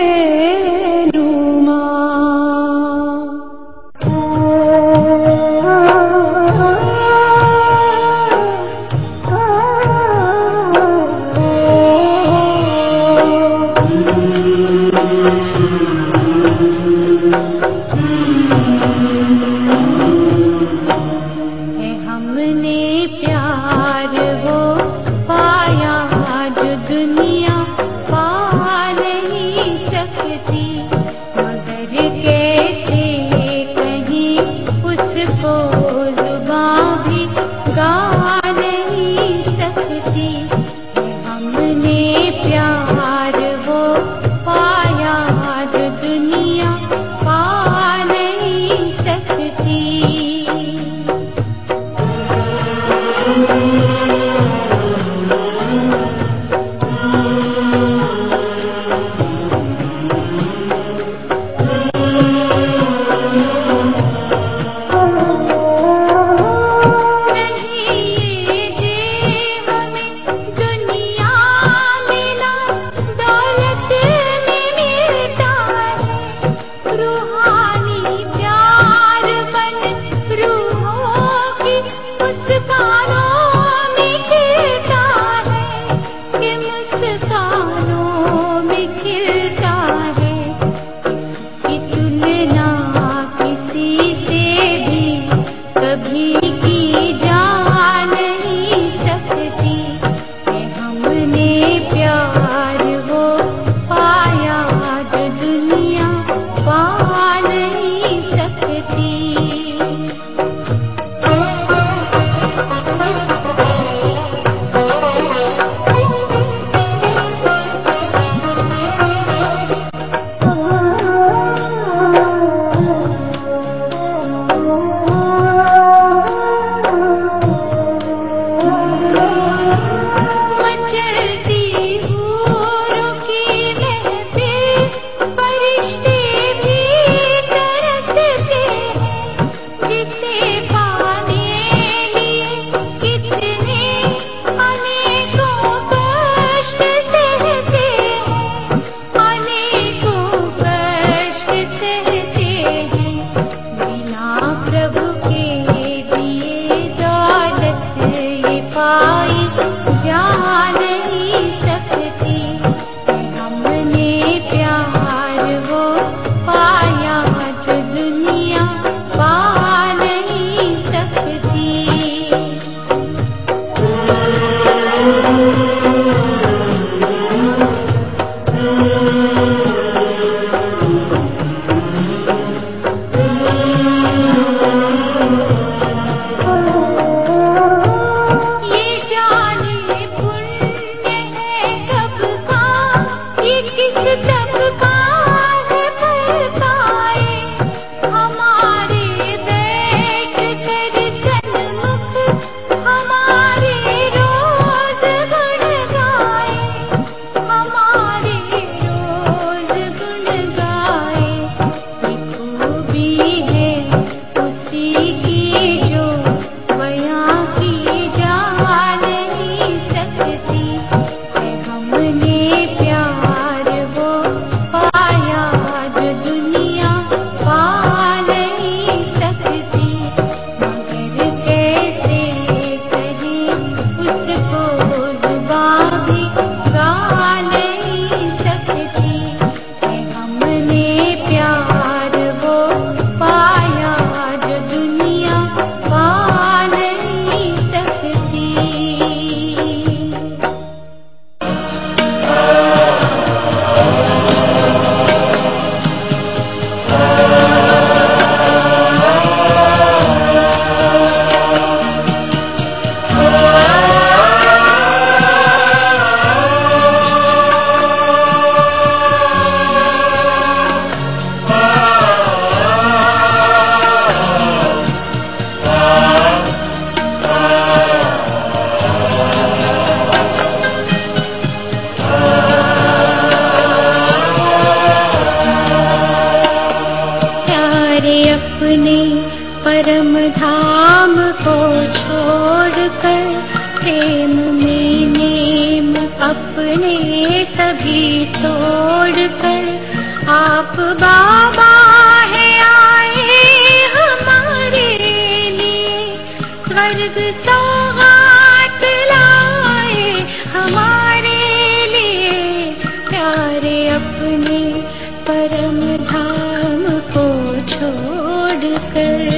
अपने परम धाम को छोड़कर प्रेम में नेम अपने सभी तोड़कर आप बाबा है आए हमारे लिए, स्वर्ग सौगात लाए हमारे लिए, प्यारे अपने परम धाम को छोड़कर।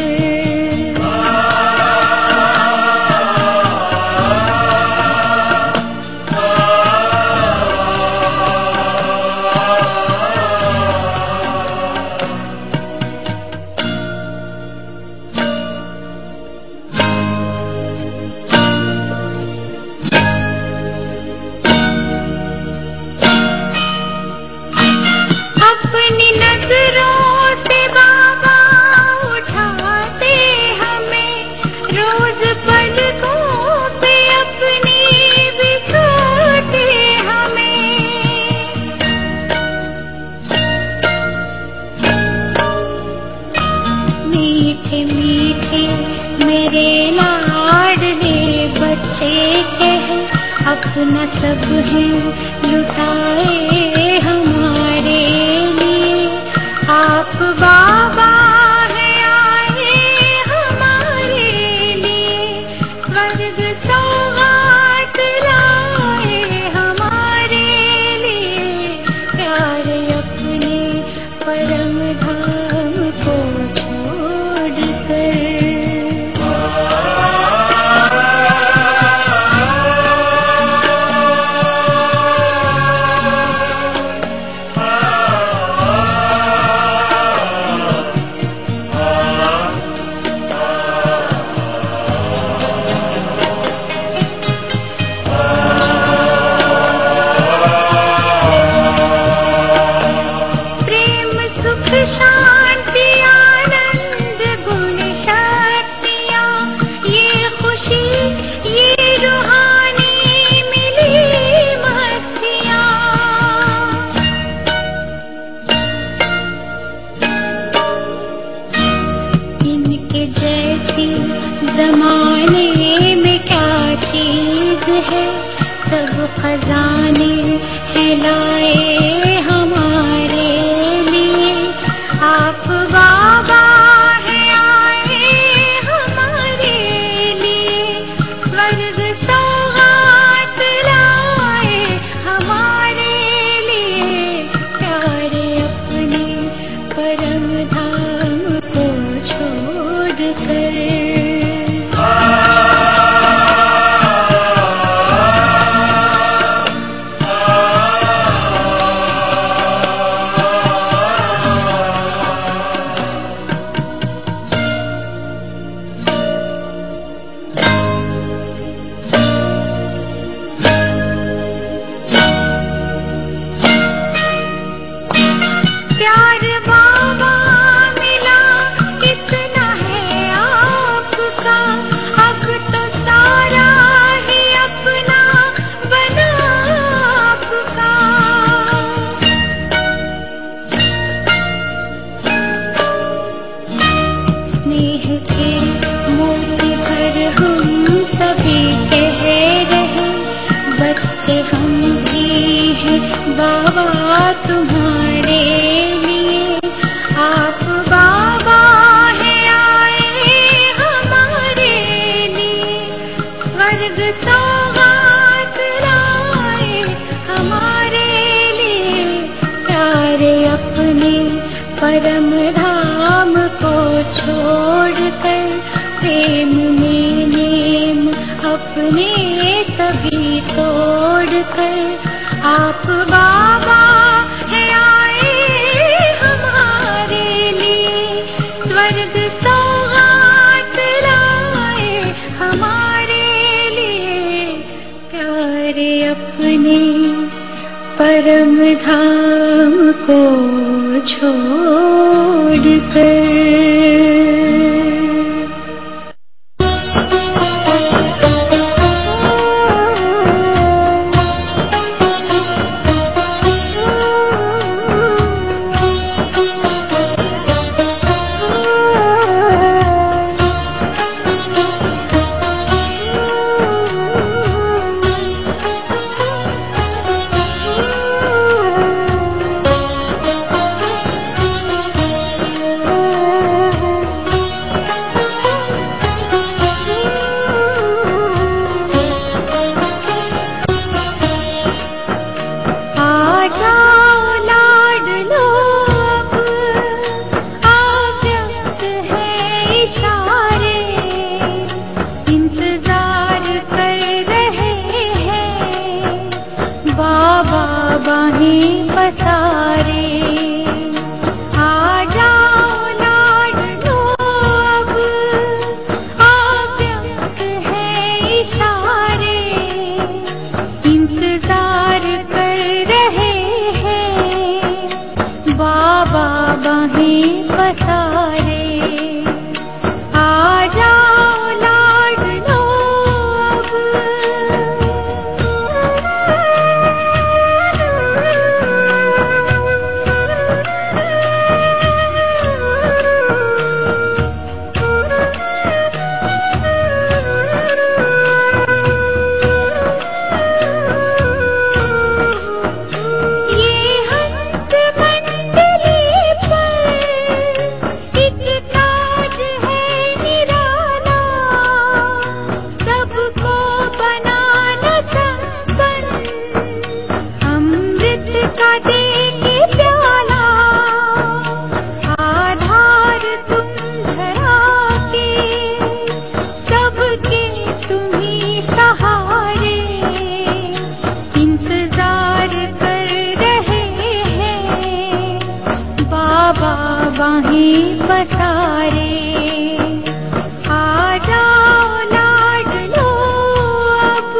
अपना सब है लुटाए हमारे लिए, आप बाबा है आए हमारे लिए, स्वर्ग सौगात लाए हमारे लिए, प्यारे अपने परम धाम को छोड़कर। शांति आनंद गुण शक्तियाँ, ये खुशी ये रूहानी मिली मस्तियाँ, इनके जैसी जमाने में क्या चीज है, सब खजाने हैं लाए हमारे लिए, आप बाबा है आए हमारे लिए, स्वर्ग सौगात लाए हमारे लिए, प्यारे अपने परम धाम को छोड़कर। हम भी हैं बाबा तुम्हारे लिए, आप बाबा है आए हमारे लिए, स्वर्ग सौगात लाए हमारे लिए, प्यारे अपने परम धाम को छोड़कर प्रेम में नेम अपने सभी तोड़कर, आप बाबा है आए हमारे लिए, स्वर्ग सौगात लाए हमारे लिए, प्यारे अपने परम धाम को छोड़कर। बाहें पसारे। आ जाओ लाडलो अब, आव्यक्त है इशारे, इंतजार कर रहे हैं बाबा बाहें पसारे। आ जाओ लाडलो अब। ये हंस मंडली पर एक ताज है निराला, सबको बनाना संपन्न, अमृत का दे के प्याला। आधार तुम धरा के, सबके तुम्ही सहारे, इंतजार कर रहे हैं बाबा बाहें पसारे। आ जाओ लाडलो अब।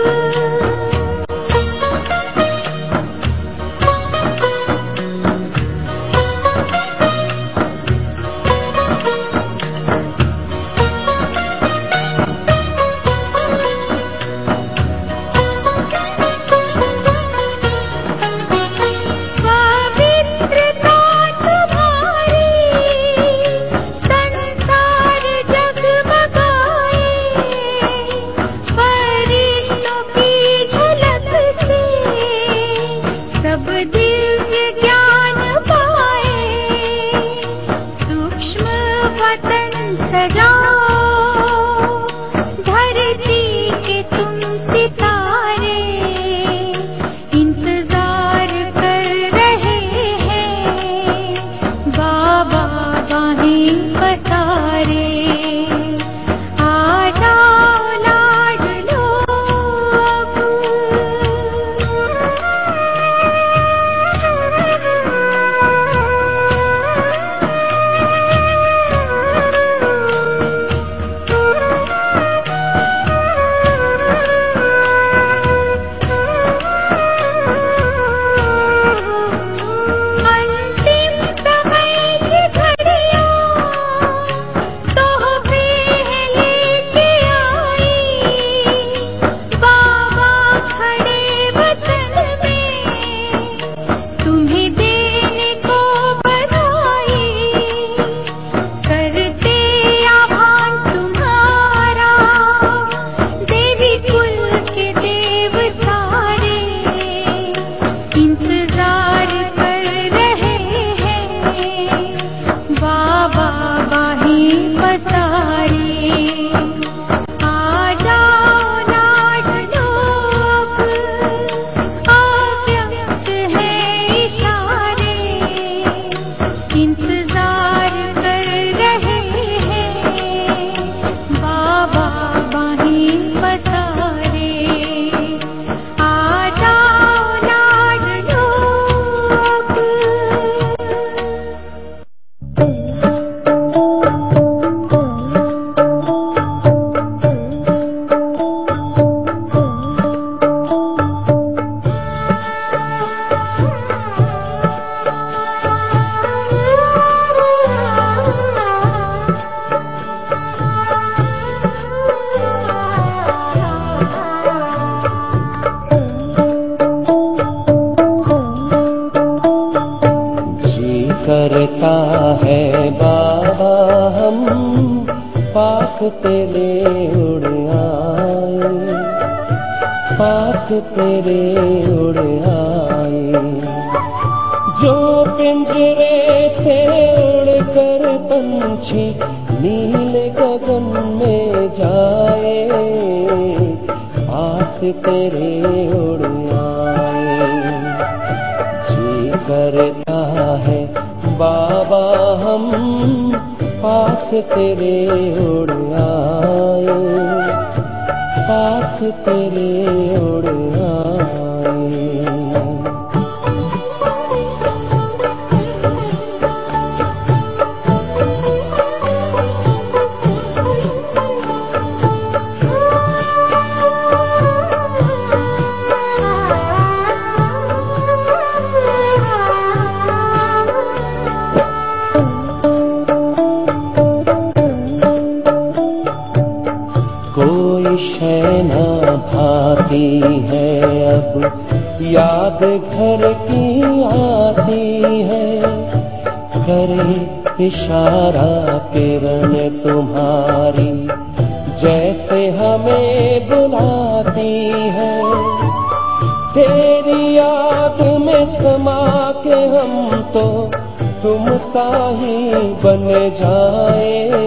पवित्रता तुम्हारी संसार जगमगाए, फरिश्तों की झलक से सब दिव्य ज्ञान पाए। सूक्ष्म वतन सजाओ, धरती के तुम सितारे, इंतजार कर रहे हैं बाबा बाहें पसारे। आ जाओ लाडलो अब। अंतिम समय की घड़ियां तोहफे हैं लेके आई, बाबा खड़े वतन में तुम्हें देने को बधाई। करते आह्वान तुम्हारा देवी कुल के देव सारे, इंतजार कर रहे हैं बाबा बाहें पसारे। आ जाओ लाडलो अब, आव्यक्त है इशारे, इंतजार कर रहे हैं बाबा बाहें पसारे। आ जाओ लाडलो अब। जी करता है बाबा हम पास तेरे उड़ आए, पास तेरे उड़ आए। जो पिंजरे से उड़कर पंछी नीले गगन में जाए, पास तेरे उड़ आए। जी करता है बाबा हम पास तेरे उड़ आए, पास तेरे उड़ आए। आती है अब याद घर की आती है, करे इशारा किरण तुम्हारी जैसे हमें बुलाती है। तेरी याद में समा के हम तो तुम सा ही बन जाए,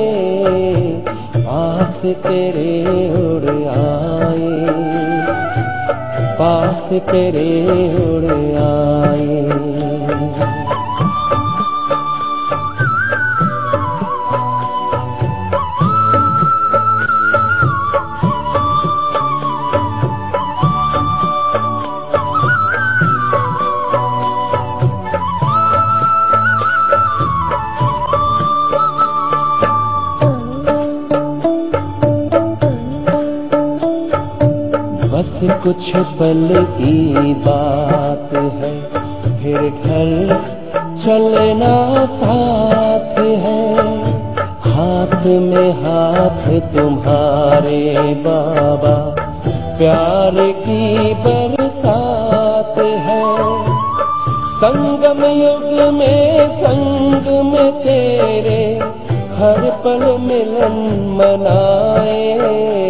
पास तेरे उड़ आए, पास तेरे उड़ आए। कुछ पल की बात है, फिर घर चलना साथ है। हाथ में हाथ तुम्हारे बाबा, प्यार की बरसात है। संगम युग में संग में तेरे हर पल मिलन मनाए,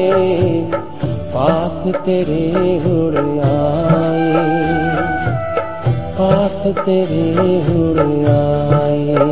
पास तेरे उड़ आए, पास तेरे उड़ आए।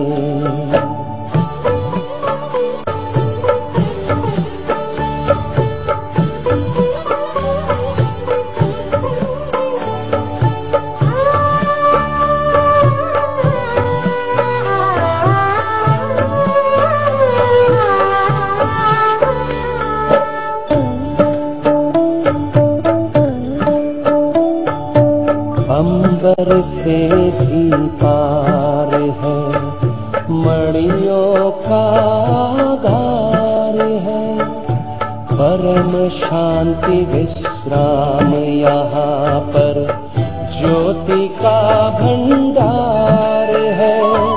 अंबर से भी पार है, मणियों का गार है। परम शांति विश्राम यहाँ पर, ज्योति का भंडार है।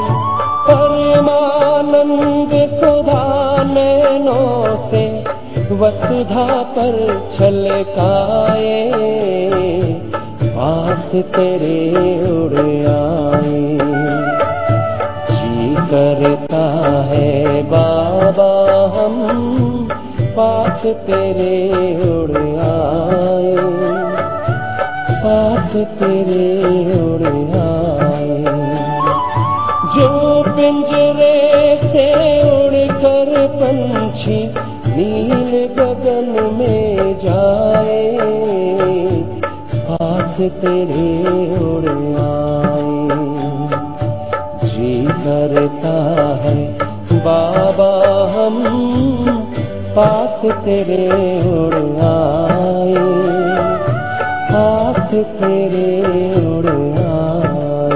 परमानंद सुधा नैनों से वसुधा पर छलकाए, पास तेरे उड़ आए। जी करता है बाबा हम पास तेरे उड़ आए, पास तेरे उड़ आए। जो पिंजरे से उड़कर पंछी नील गगन में जाए, पास तेरे उड़ आए। जी करता है बाबा हम पास तेरे उड़ आए, पास तेरे उड़ आए।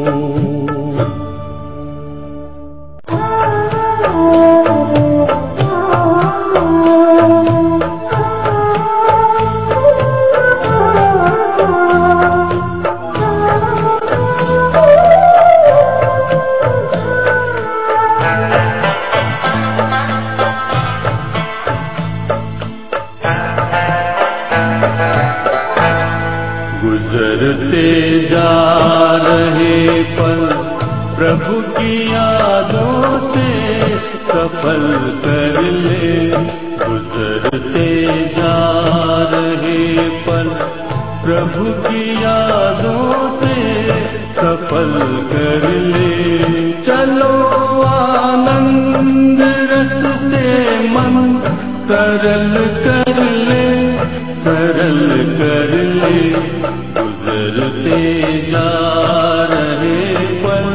गुजरते जा रहे पल प्रभु की यादों से सफल कर ले। गुजरते जा रहे पल प्रभु की यादों से सफल कर ले। चलो आनंद रस से मन तरल कर ले, सरल कर ले। गुजरते जा रहे पल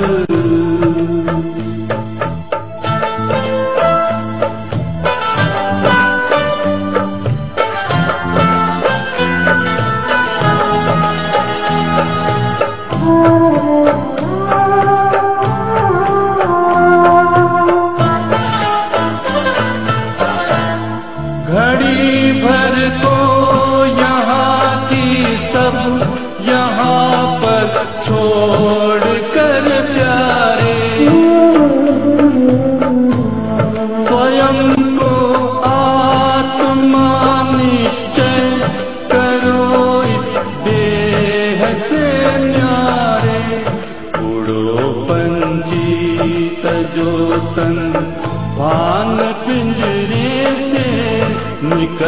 घड़ी भर को यहाँ की सब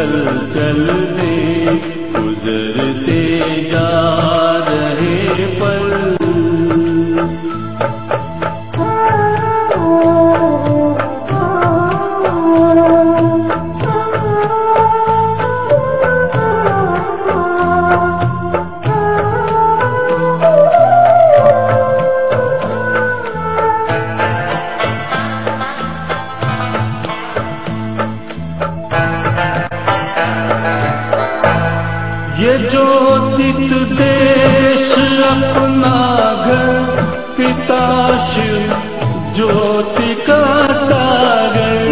चल चल दे, गुजरते जा रहे पल। ये ज्योतित देश अपना घर, पिता शिव ज्योति का सागर।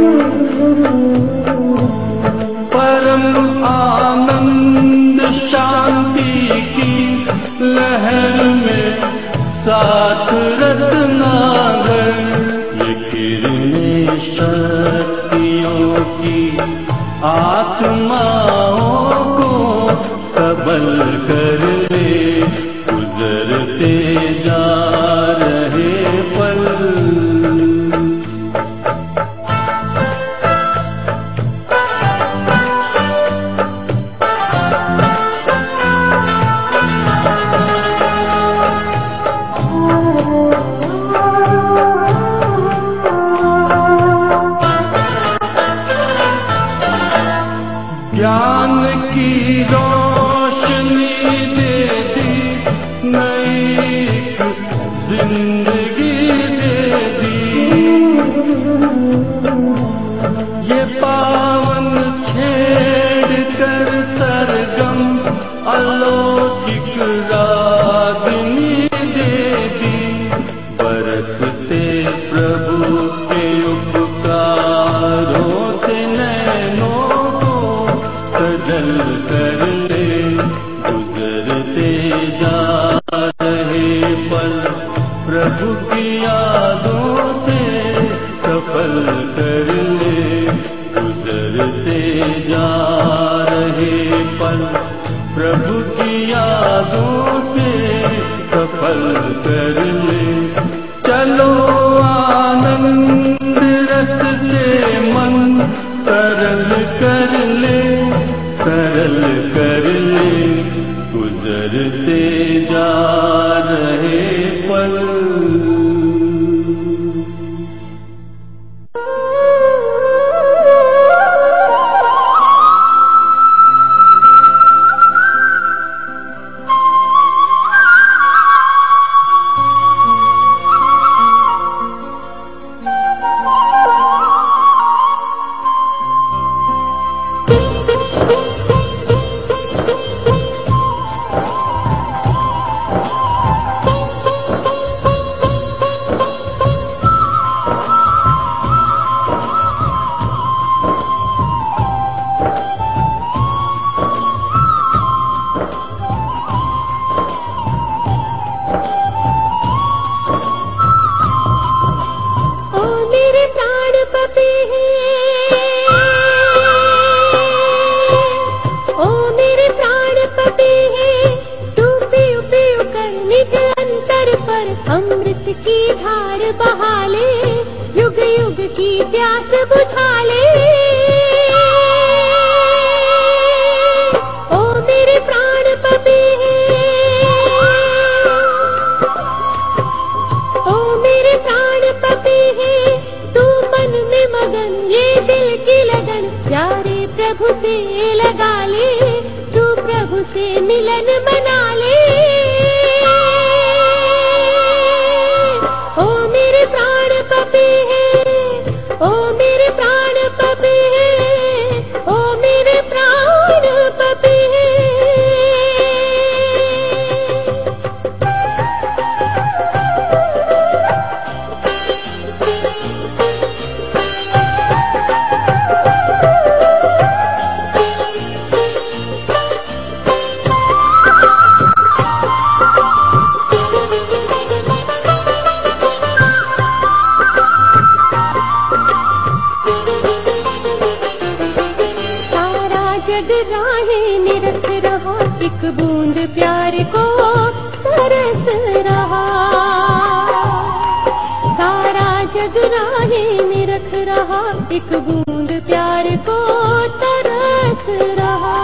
परम आनंद शांति की लहर में साथ रत्नागर। ये किरणें शक्तियों की आत्माओं सबल कर ले, गुजरते जा रहे पल। ज्ञान की रोशनी दे दी, नई जिंदगी दे दी। ये पावन छेड़ कर सरगम अलौकिक रागनी दे दी। बरसते प्रभु के उपकारों से नैनों सजल कर ले, गुजरते जा रहे पल। प्रभु की यादों से सफल कर ले, गुजरते जा रहे पल। प्रभु की यादों से सफल कर ले। चलो आनंद रस से मन तरल कर ले, सरल कर ले, गुजरते जा रहे पल। एक बूंद प्यार को तरस बरस रहा।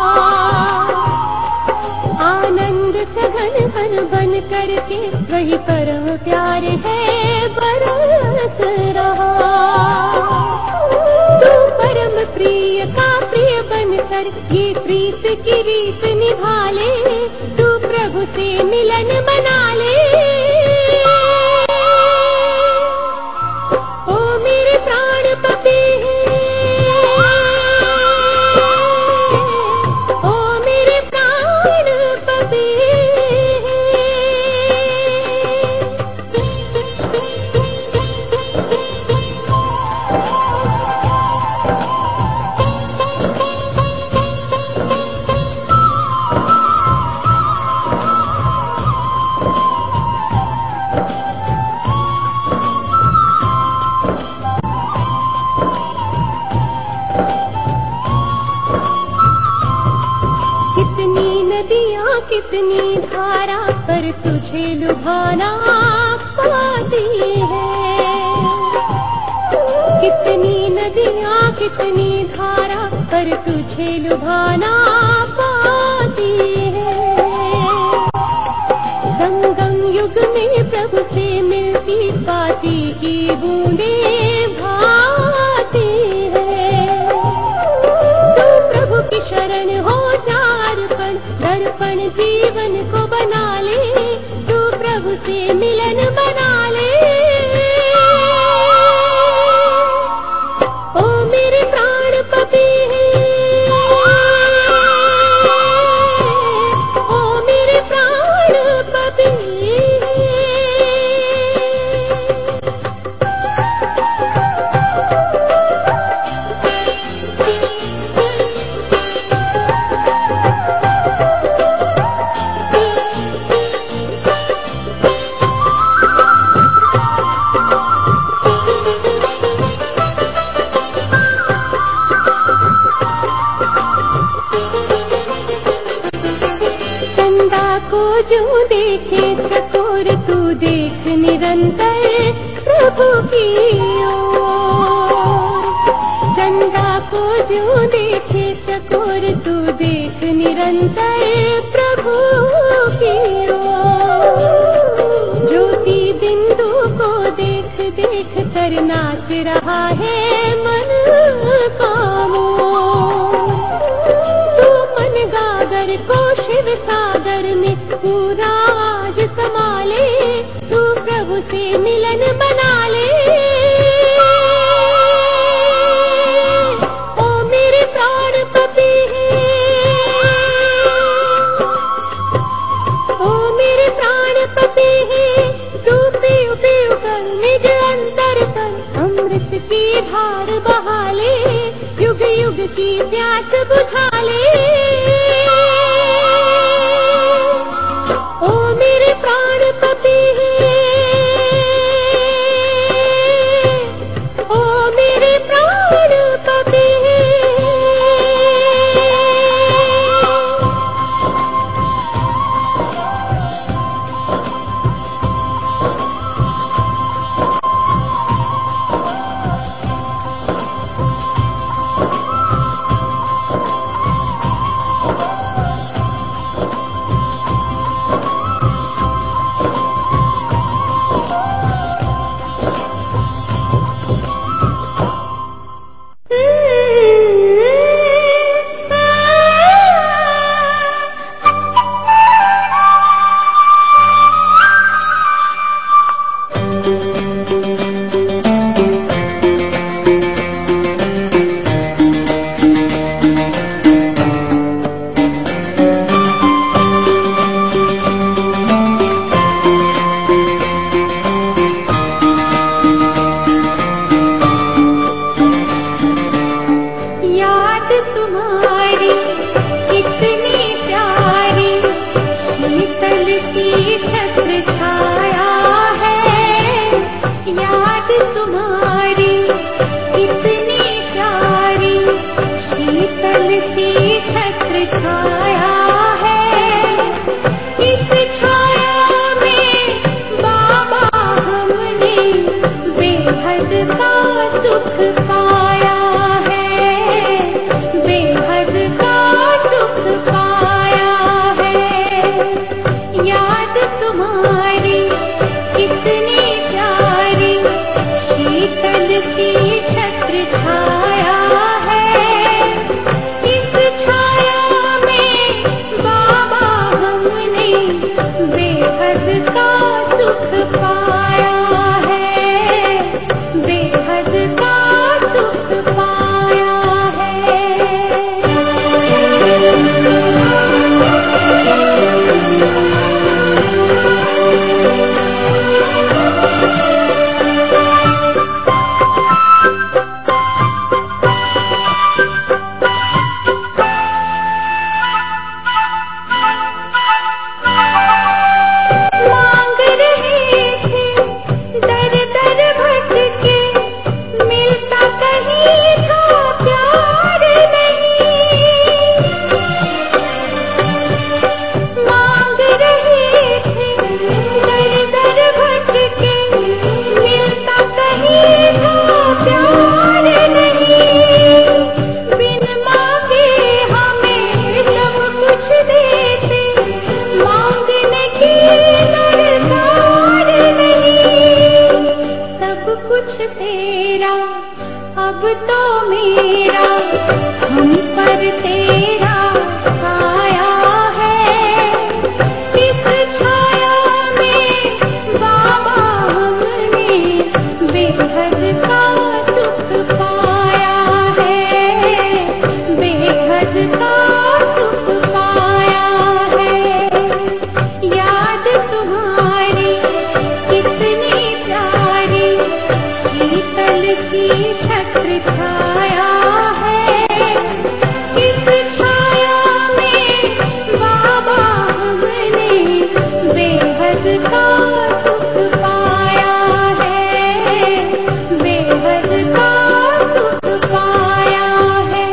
आनंद सघन बन बन करके वही परम प्यार है बरस रहा। तू परम प्रिय का प्रिय बनकर ये प्रीत की रीत निभा ले। तू प्रभु से मिलन बना ले। ओ मेरे प्राण पपी, ओ मेरे प्राण पपी। कितनी धारा पर तुझे लुभाना पाती है। कितनी नदियाँ कितनी धारा पर तुझे लुभाना पाती है। गंगम युग में प्रभु से मिलती स्वाति की बूंदें भाती है। तू प्रभु की शरण हो जा, अर्पण दर्पण जीवन को बना ले। तू प्रभु से मिलन बना ले। ओ मेरे प्राण पपी, ओ मेरे प्राण पपी। जो देखे चकोर तू देख निरंतर प्रभु की ओर। चंदा को जो देखे चकोर तू देख निरंतर प्रभु की ओर। ज्योति बिंदु को देख देख कर नाच रहा है मन का मोर। तू मन गागर को शिव सागर में पूरा आज संभाले। तू प्रभु से मिलन बना ले। ओ मेरे प्राण पपी, ओ मेरे प्राण पपी। तू पीऊ पीऊ कर निज अंतर पर अमृत की धार बहा ले। युग युग की प्यास बुझा ले। ओ मेरे प्राण पपी, ओ मेरे प्राण पपी। मेरा हम पर तेरा साया है। इस छाया में बाबा हमने बेहद का सुख पाया है, बेहद का सुख पाया है। याद तुम्हारी कितनी प्यारी शीतल की छत्र छाया है। इस छाया में बाबा हमने बेहद का सुख पाया है, बेहद का सुख पाया है।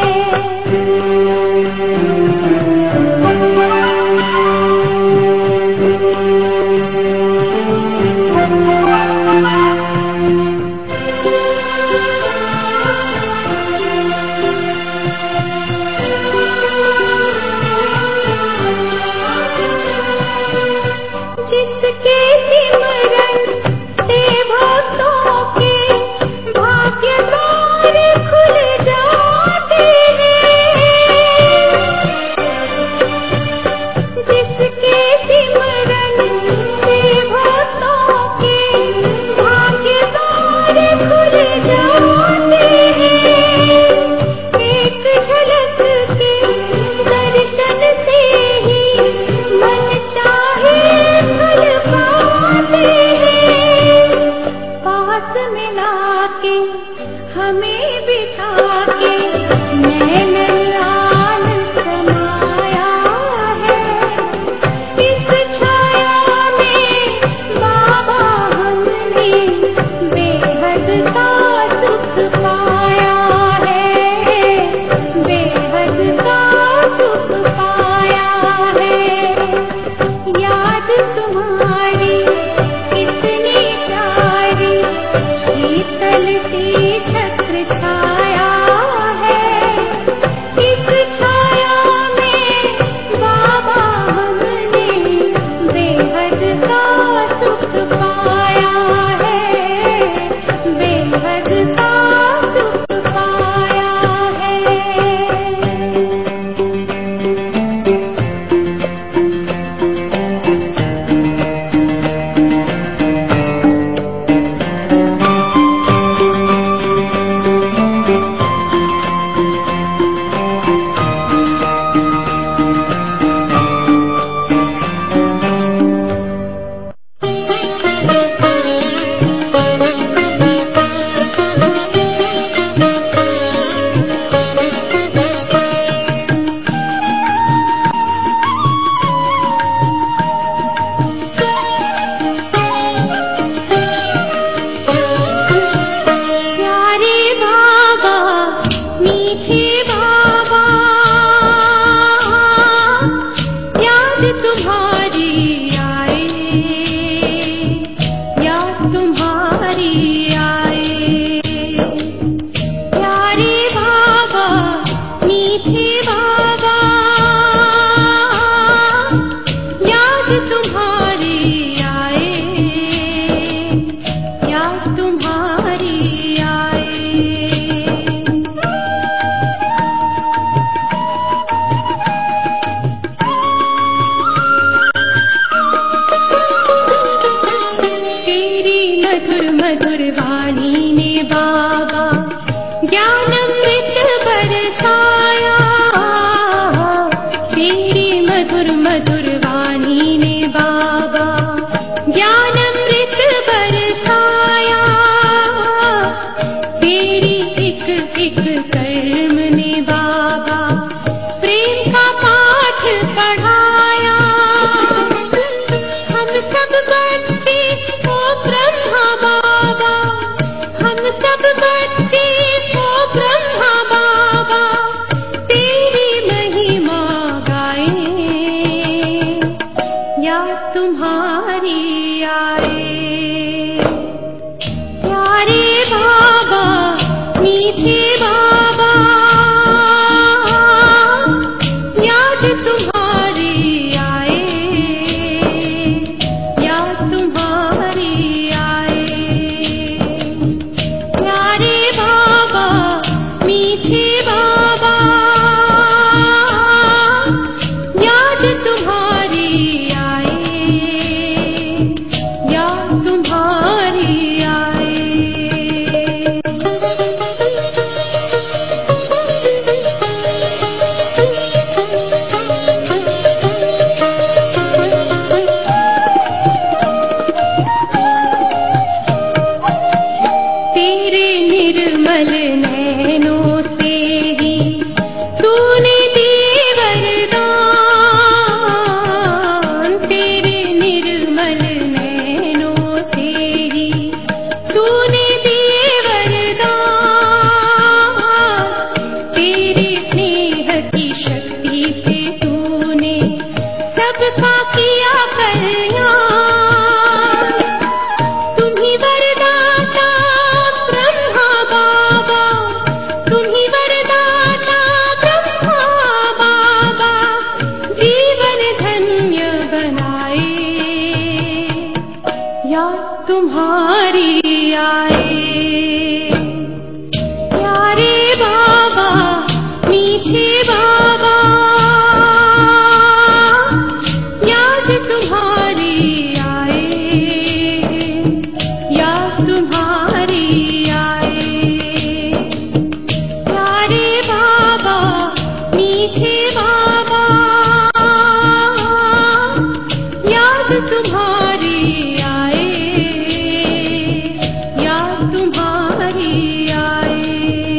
जिसके सिमरन से भक्तों के भाग्य द्वार खुल जाते हैं। जिसके सिमरन से भक्तों के भाग्य द्वार खुल जाते हैं। एक झलक के दर्शन से ही मन चाहे फल पाते हैं। पास मिला के हमें बिठा के नैन लाल समाया है। इस छाया में बाबा हमने बेहद का सुख पाया है, बेहद का सुख पाया है। याद तुम्हारी कितनी प्यारी शीतल सी छत्र छाया है। इस छाया में बाबा हमने बेहद का सुख पाया है, बेहद का सुख पाया है। प्यारे बाबा मीठे बाबा, याद तुम्हारी आए, याद तुम्हारी आए। प्यारे बाबा मीठे बाबा, याद तुम्हारी आए, याद तुम्हारी आए। तेरी मधुर मधुर वाणी ने बाबा ज्ञानामृत बरसाया। तेरी मधुर मधुर वाणी ने बाबा ज्ञानामृत बरसाया। तेरी एक एक कर्म ने बाबा प्रेम का पाठ पढ़ाया। हम सब बच्चे ओ ब्रह्मा बाबा, हम सब बच्चे ओ ब्रह्मा बाबा तेरी महिमा गाएं। याद तुम्हारी आए। प्यारे बाबा मीठे बाबा, याद तुम्हारी मीठे बाबा, याद तुम्हारी आए, याद तुम्हारी आए।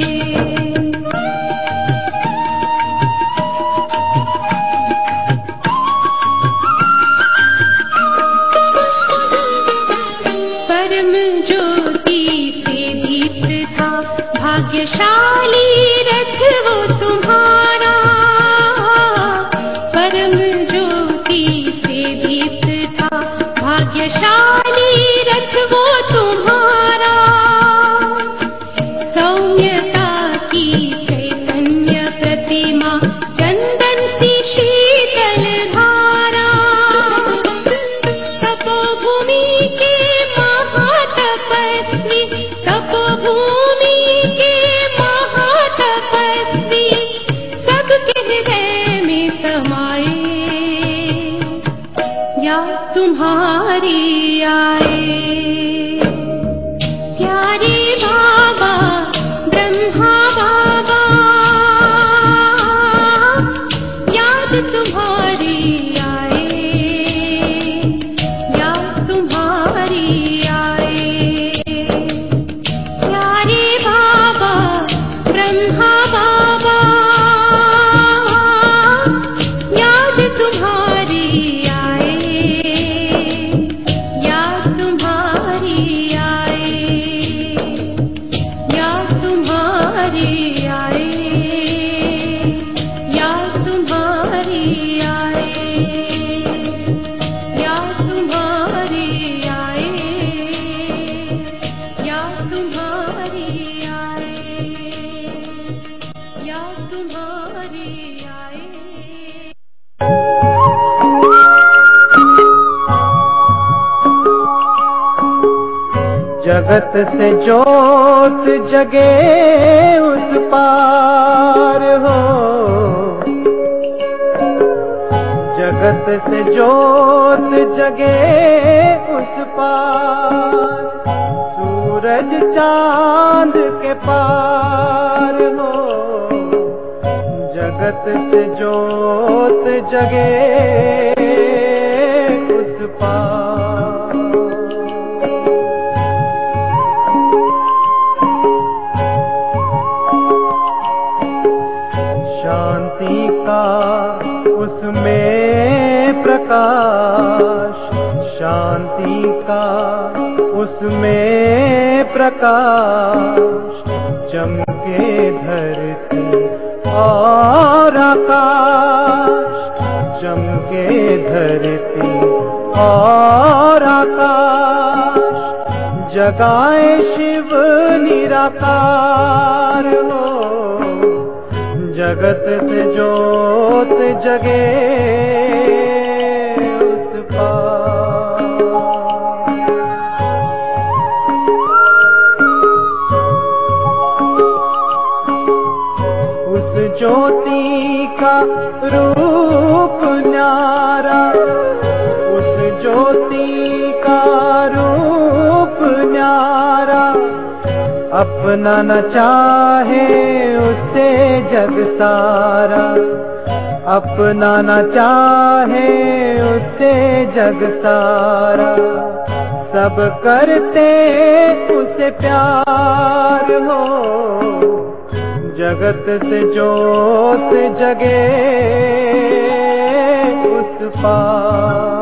परम ज्योति से दीप्त था भाग्यशाली रथ वो तुम्हारा, परम ज्योति से दीप्त था भाग्यशाली रथ वो तुम्हारा। सौम्यता की चैतन्य प्रतिमा, चंदन सी शीतल धारा, तपोभूमि के महातपस्वी, तपोभूमि के महातपस्वी, सबके हृदय में समाए, याद तुम्हारी आए। प्यारे बाबा ब्रह्मा बाबा, याद तुम्हारी आए, याद तुम्हारी आए। प्यारे बाबा ब्रह्मा बाबा, याद तुम्हारी आए, याद तुम्हारी आए, याद तुम्हारी आए, याद तुम्हारी आए, याद तुम्हारी आए, याद तुम्हारी आए, याद तुम्हारी आए। जगत से जोत जगे उस पार हो, जगत से जोत जगे उस पार, सूरज चांद के पार हो, जगत से जोत जगे उस पार। शांति का उसमें प्रकाश, शांति का उसमें प्रकाश, चमके धरती और आकाश, चमके धरती और आकाश, जगाए शिव निराकार हो, जगत से जोत जगे उस पार। उस ज्योति का रूप न्यारा, उस ज्योति का रूप न्यारा, अपना न चाहे उससे जग सारा, अपना न चाहे उससे जग सारा, सब करते उसे प्यार हो, जगत से जोत जगे उस पार।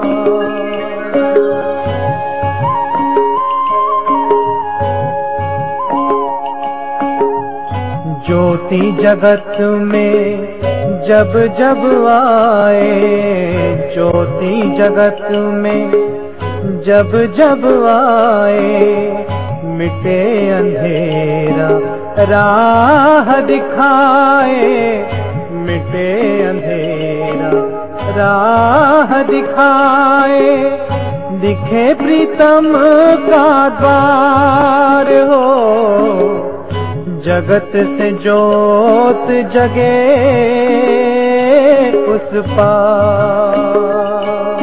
ज्योति जगत में जब जब आए, ज्योति जगत में जब जब आए, मिटे अंधेरा राह दिखाए, मिटे अंधेरा राह दिखाए, दिखे प्रीतम का द्वार हो, जगत से जोत जगे उस पार।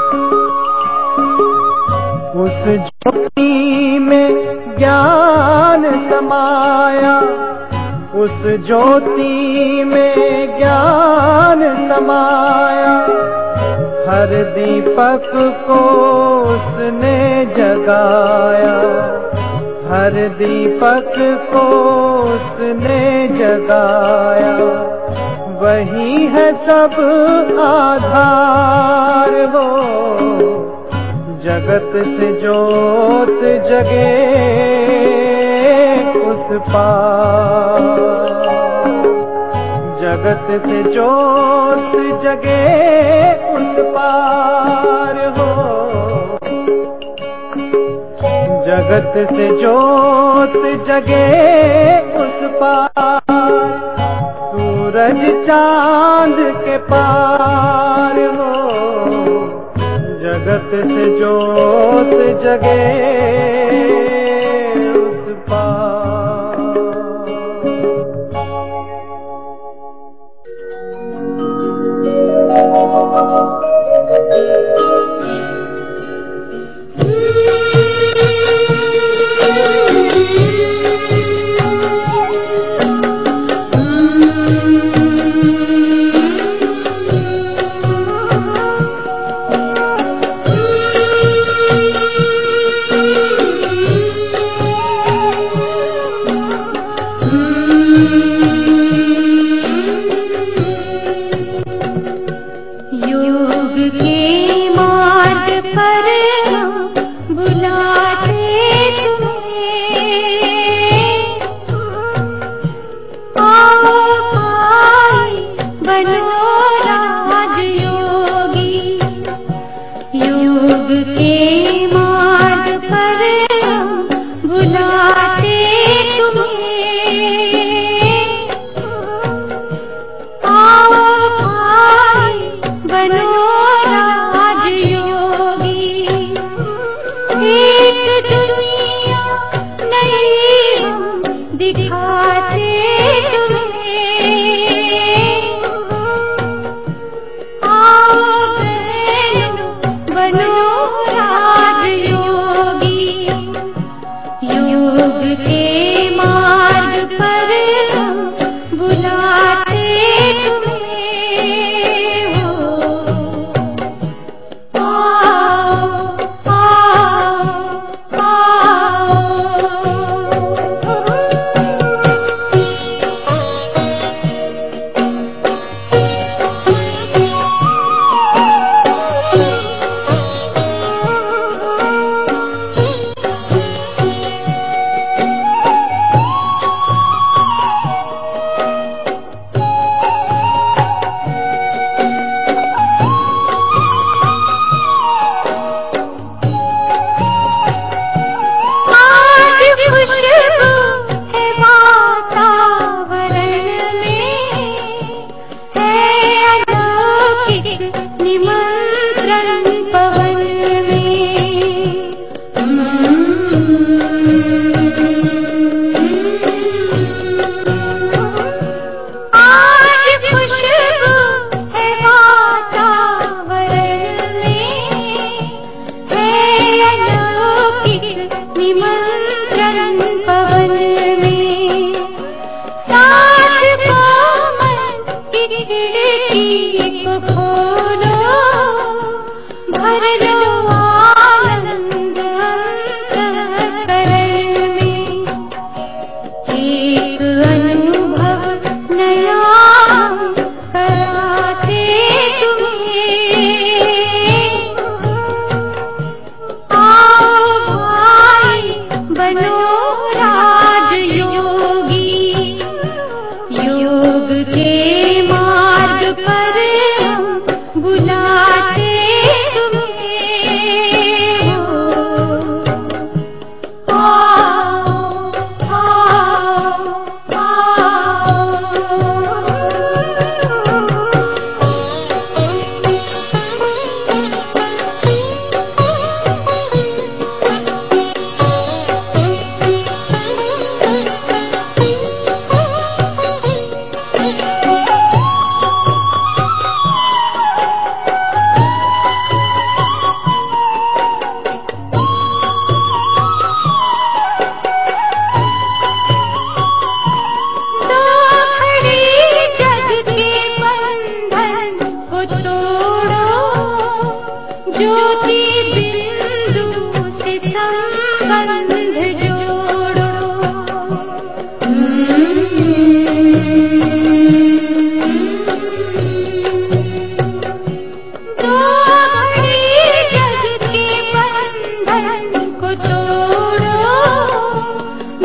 उस ज्योति में ज्ञान ज्ञान समाया, उस ज्योति में ज्ञान समाया। हर दीपक को उसने जगाया, हर दीपक को उसने जगाया। वही है सब आधार हो, जगत से ज्योत जगे उस पार। जगत से ज्योत जगे उस पार हो, जगत से ज्योत जगे उस पार। सूरज चांद के पार हो, जगत से ज्योत जगे उस पार।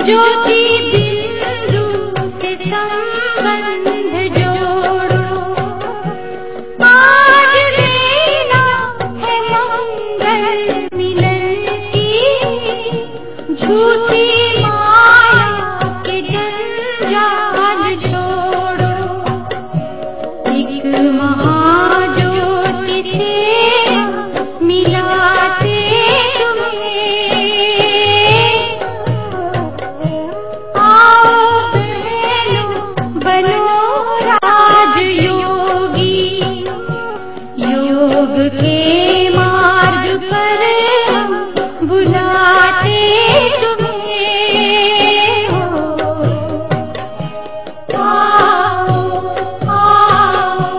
ज्योति बिंदु से संबंध जोड़ो, आज वेला है मंगल मिलन की, झूठी माया के जंजाल छोड़ो, एक महाज्योति से मिलाते के मार्ग पर बुलाते तुम्हें हो, आओ आओ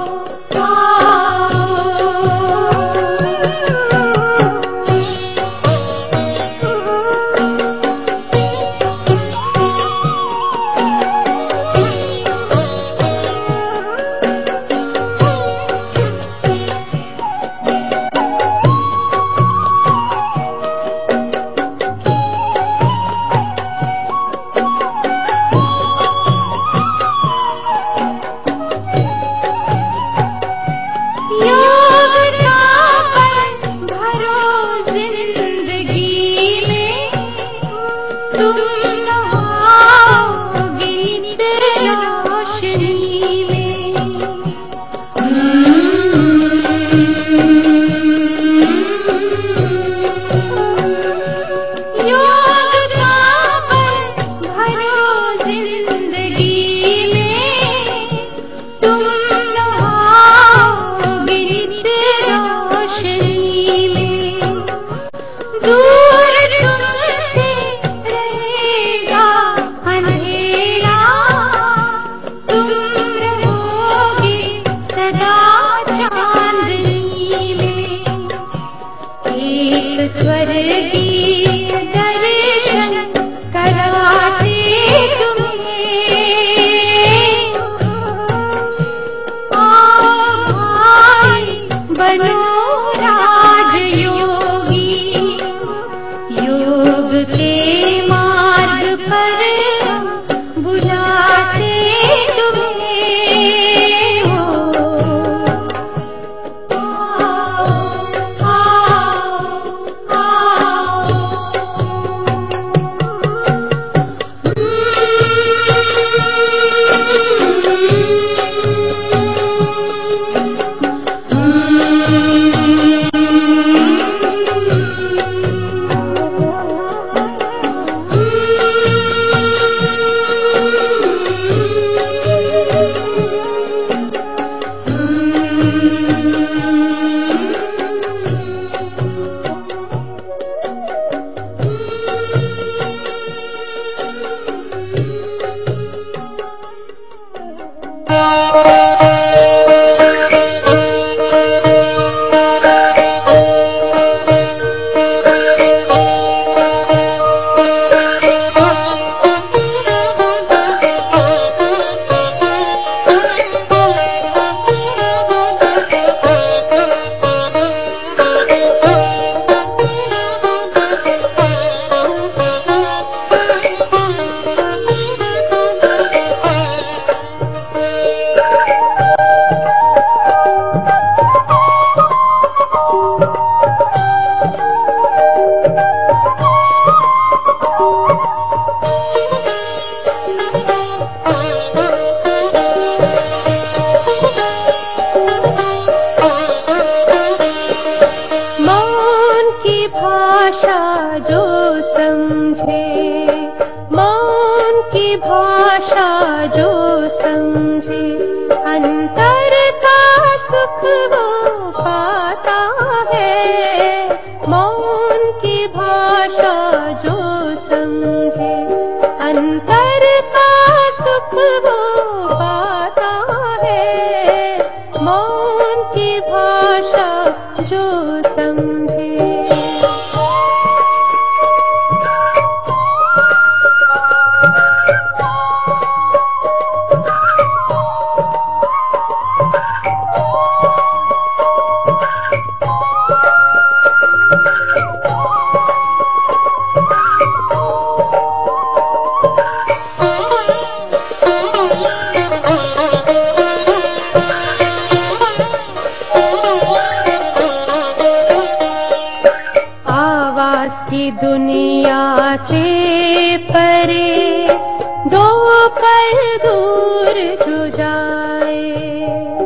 पल दूर जो जाए,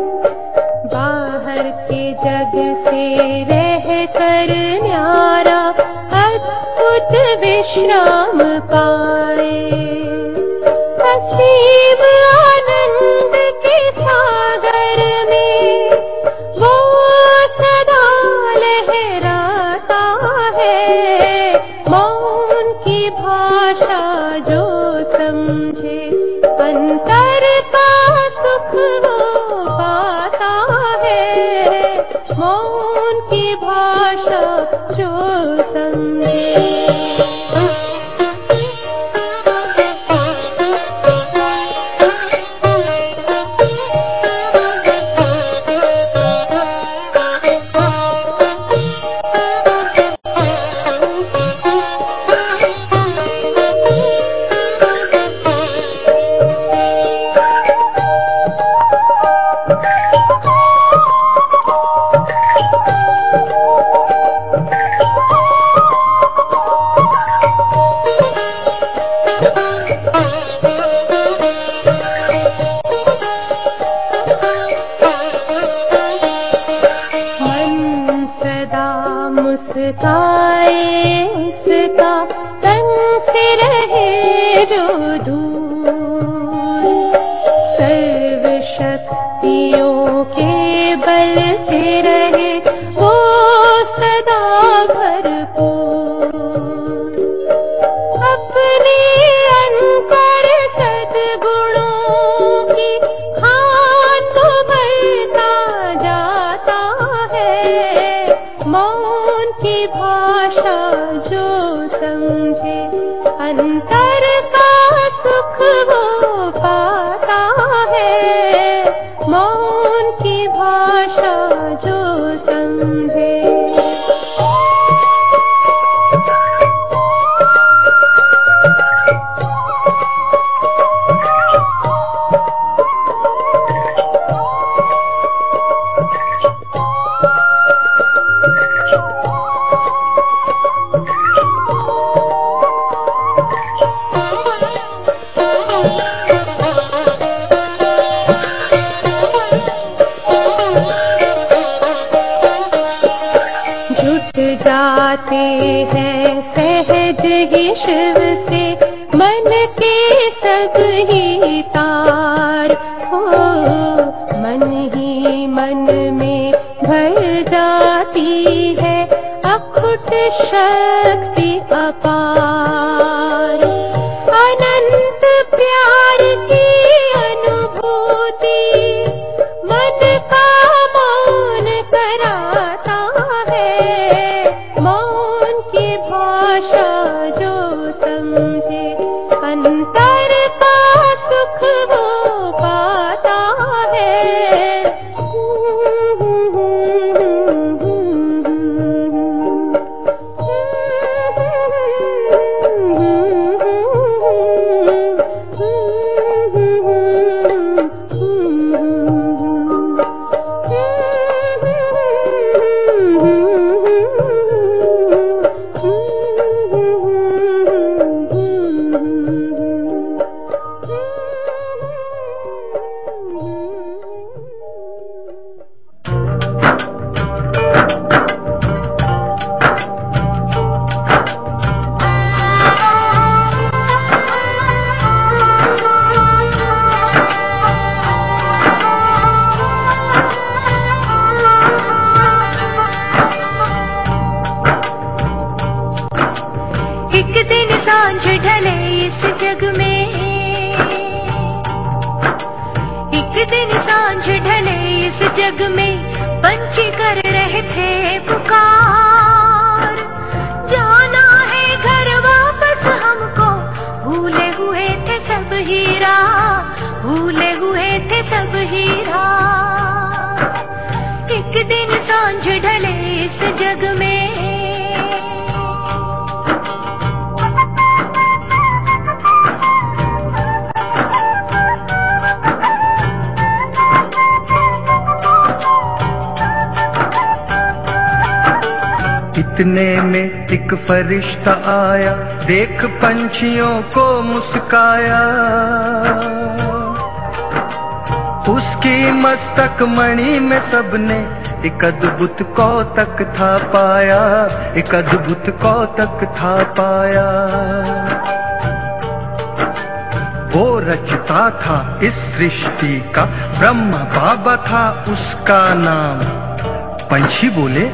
बाहर के जग से रह कर न्यारा अद्भुत विश्राम पाए। असीम आनंद के सागर में वो सदा लहराता है। मौन की भाषा जो समझे, अंतर का सुख वो पाता है। मौन की भाषा जो समझे। मुस्काए उसका तन से रहे जो दूर, सर्व शक्तियों के बल से रहे वो सदा भरपूर। अपने अंतर सद्गुणों की खान को भरता जाता है। मौन की भाषा जो समझे, अंतर का सुख वो पाता है। मौन की भाषा जो समझे। जाते हैं सहज ही शिव से मन के सब ही तार हो। मन ही मन में भर जाती है अखुट शक्ति अपार। अनंत प्यार की अनुभूति मन का मौन कराता है। मौन की भाषा जो समझे, अंतर का सुख वो पाता है। जग में पंछी कर रहे थे पुकार। जाना है घर वापस हमको, भूले हुए थे सब हीरा, भूले हुए थे सब हीरा। एक दिन सांझ ढले इस जग में, इतने में एक फरिश्ता आया, देख पंछियों को मुस्काया। उसकी मस्तक मणि में सबने एक अद्भुत कौतक था पाया, एक अद्भुत कौतक था पाया। वो रचता था इस सृष्टि का, ब्रह्मा बाबा था उसका नाम। पंछी बोले,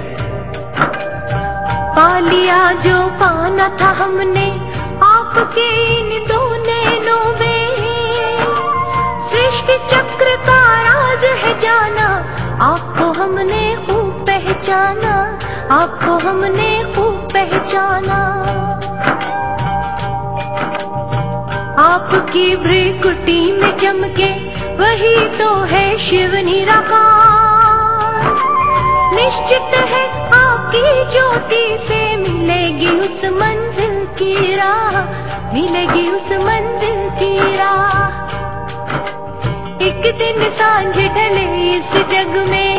पा लिया जो पाना था हमने आपके इन दो नैनों में। सृष्टि चक्र का राज है जाना, आपको हमने खूब पहचाना, आपको हमने खूब पहचाना। आपकी भ्रिकुटी में चमके वही तो है शिव निराकार। निश्चित है आपकी ज्योति से मिलेगी उस मंजिल की राह, मिलेगी उस मंजिल की राह। एक दिन सांझ ढले इस जग में,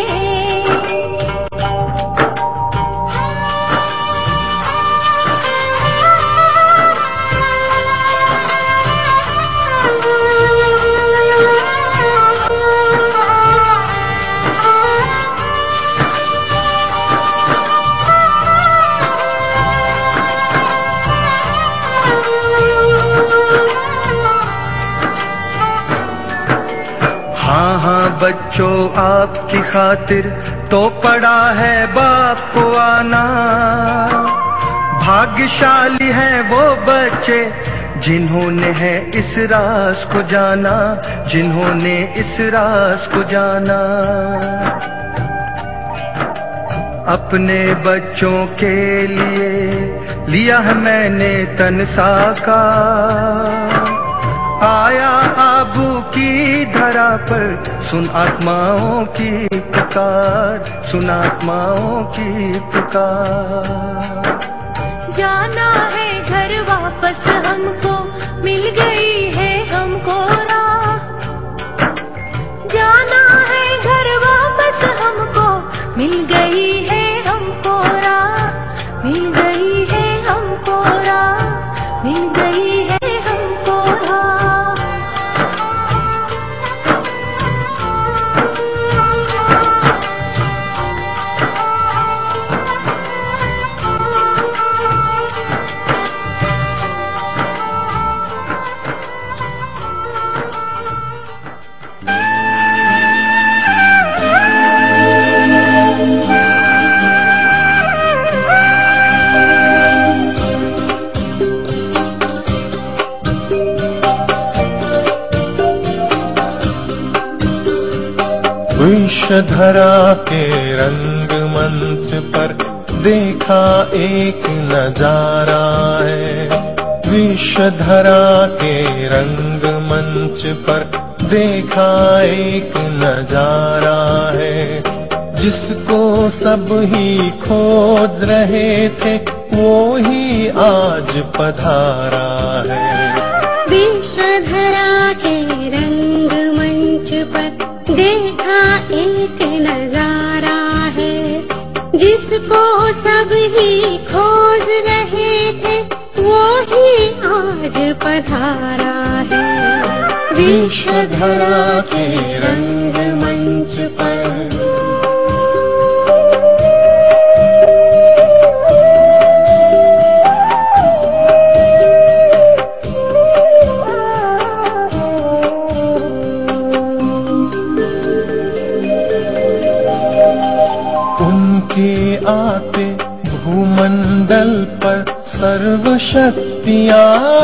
बच्चों आपकी खातिर तो पड़ा है बाप को आना। भाग्यशाली हैं वो बच्चे जिन्होंने है इस राज को जाना, जिन्होंने इस राज को जाना। अपने बच्चों के लिए लिया है मैंने तन साकार। आया आबू की धरा पर, सुन आत्माओं की पुकार, सुन आत्माओं की पुकार। जाना है घर वापस हमको, मिल गई है हमको राह। जाना है घर वापस हमको, मिल गई है हमको राह, मिल गई है हमको राह, मिल गई है हमको राह। विषधरा के रंग मंच पर देखा एक नजारा है। विषधरा के रंग मंच पर देखा एक नजारा है। जिसको सब ही खोज रहे थे वो ही आज पधारा है। विषधरा के रंग मंच पर देखा एक नजारा है। जिसको सब ही खोज रहे थे वो ही आज पधारा है। विषधरा के रंग मंच पर आते भूमंडल पर सर्व शक्तियाँ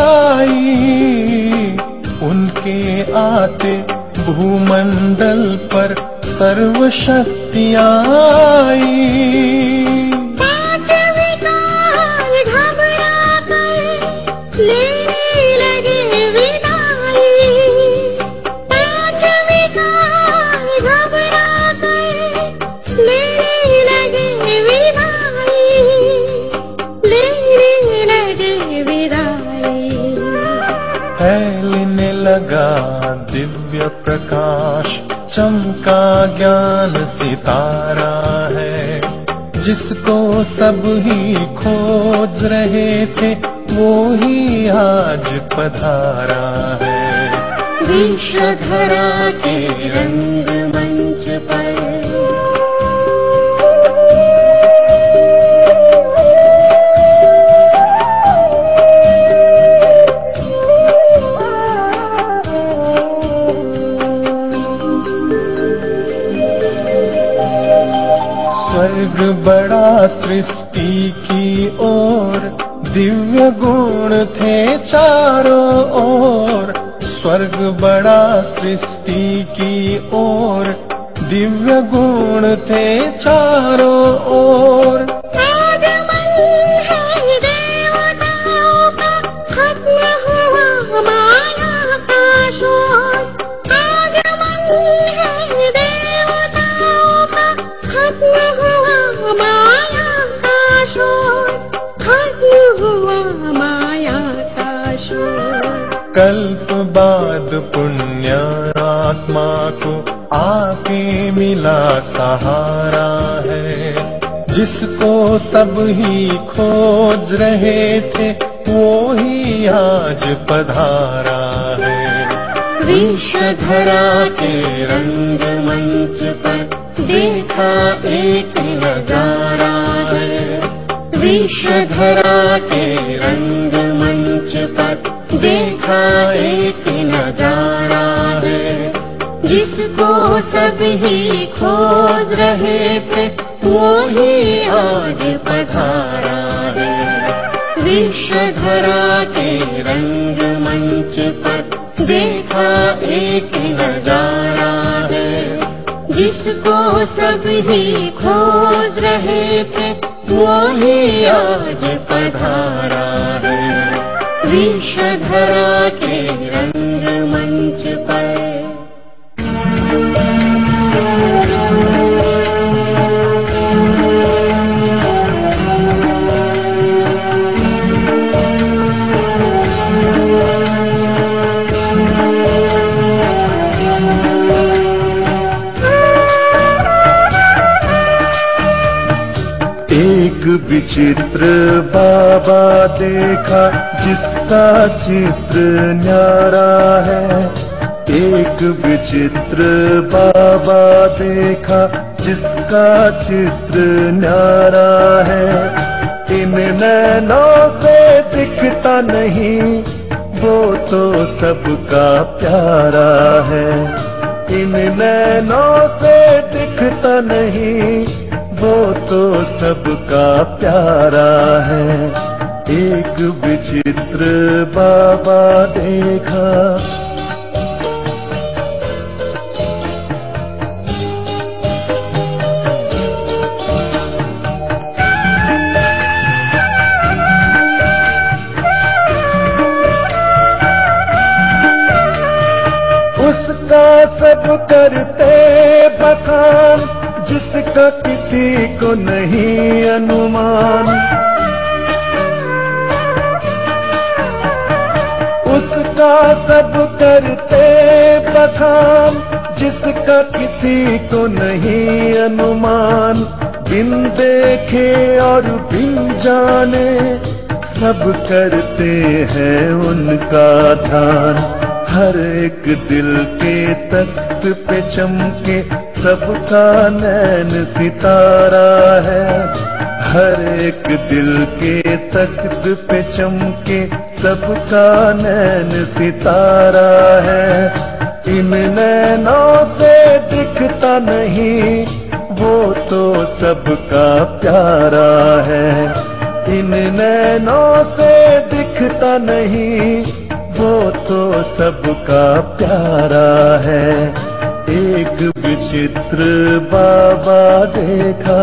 आई। उनके आते भूमंडल पर सर्व शक्तियाँ आई। फैलने लगा दिव्य प्रकाश, चमका ज्ञान सितारा है। जिसको सब ही खोज रहे थे वो ही आज पधारा है। विश्वधरा के रंगमंच पर स्वर्ग बड़ा सृष्टि की ओर, दिव्य गुण थे चारों ओर। स्वर्ग बड़ा सृष्टि की ओर, दिव्य गुण थे चारों ओर। कल्प बाद पुण्य आत्मा को आके मिला सहारा है। जिसको सब ही खोज रहे थे वो ही आज पधारा है। विश्वधरा के रंगमंच पर देखा एक नजारा है। विश्वधरा के रंगमंच पर देखा एक नजारा है। जिसको सब ही खोज रहे थे वो ही आज पधारा है। विश्वधरा के रंगमंच पर देखा एक नजारा है। जिसको सब ही खोज रहे थे वो ही आज पधारा है। विश्वधरा के रंगमंच पर एक विचित्र बाबा देखा जिसका चित्र न्यारा है। एक विचित्र बाबा देखा जिसका चित्र न्यारा है। इन नैनों से दिखता नहीं वो तो सबका प्यारा है। इन नैनों से दिखता नहीं वो तो सबका प्यारा है। एक विचित्र बाबा देखा। उसका सब करते बखान जिसका किसी को नहीं अनुमान। उसका सब करते बखान जिसका किसी को नहीं अनुमान। बिन देखे और बिन जाने सब करते हैं उनका ध्यान। हर एक दिल के तख्त पे चमके सबका नैन सितारा है। हर एक दिल के तख्त पे चमके सबका नैन सितारा है। इन नैनों से दिखता नहीं वो तो सबका प्यारा है। इन नैनों से दिखता नहीं वो तो सबका प्यारा है। एक विचित्र बाबा देखा।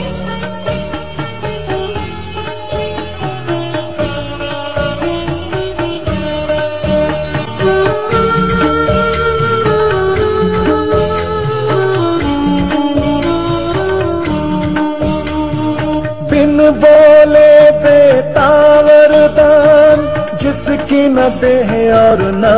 बिन बोले देता वरदान जिसकी न देह और न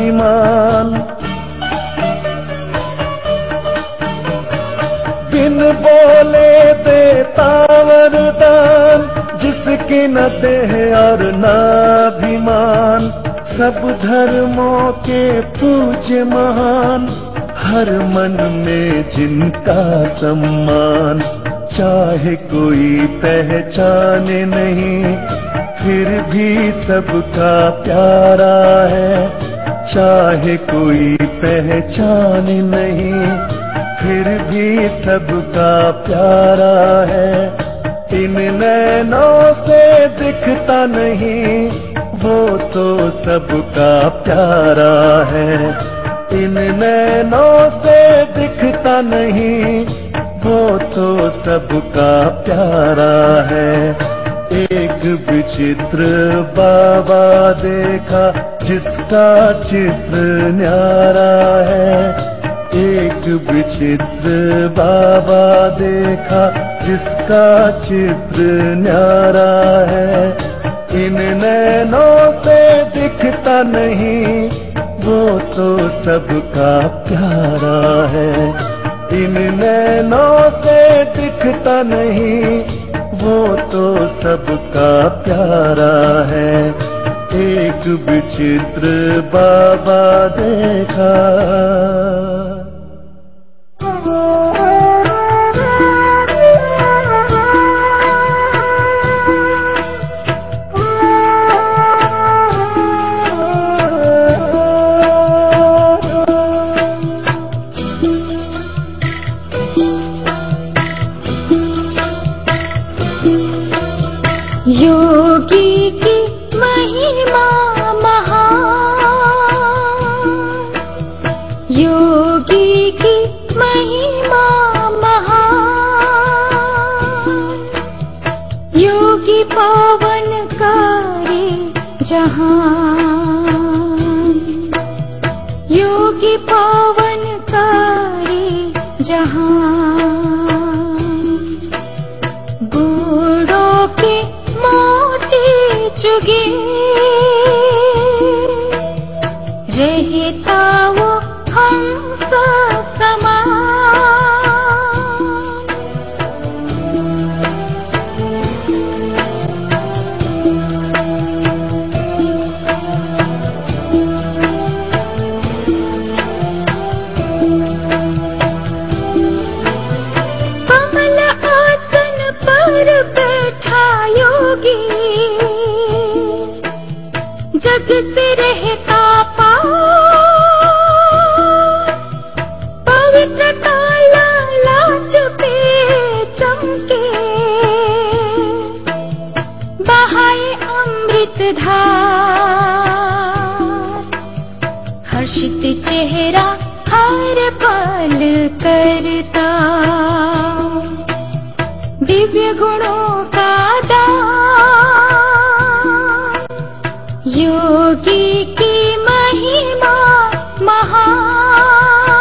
अभिमान। बिन बोले देता वरदान, जिसकी न देह और न अभिमान, सब धर्मों के पूज्य महान, हर मन में जिनका सम्मान। चाहे कोई पहचाने नहीं, फिर भी सबका प्यारा है। चाहे कोई पहचाने नहीं, फिर भी सबका प्यारा है। इन नैनों से दिखता नहीं, वो तो सबका प्यारा है। इन नैनों से दिखता नहीं, वो तो सबका प्यारा है। एक विचित्र बाबा देखा, जिसका चित्र न्यारा है। एक विचित्र बाबा देखा, जिसका चित्र न्यारा है। इन नैनों से दिखता नहीं, वो तो सबका प्यारा है। इन नैनों से दिखता नहीं, वो तो सबका प्यारा है। एक विचित्र बाबा देखा। योगी की महिमा महान, योगी की महिमा महान, योगी पावन करे जहान, योगी पावन करे जहान। बूढ़ों के मोती चुगे रहता वो हंस समान। कमल आसन पर बैठा योगी, जग से रहता पार। पवित्रता लालाट पे चमके, बहाए अमृत धार। हर्षित चेहरा हर पल करता, दिव्य गुणों का दान। योगी की महिमा महान,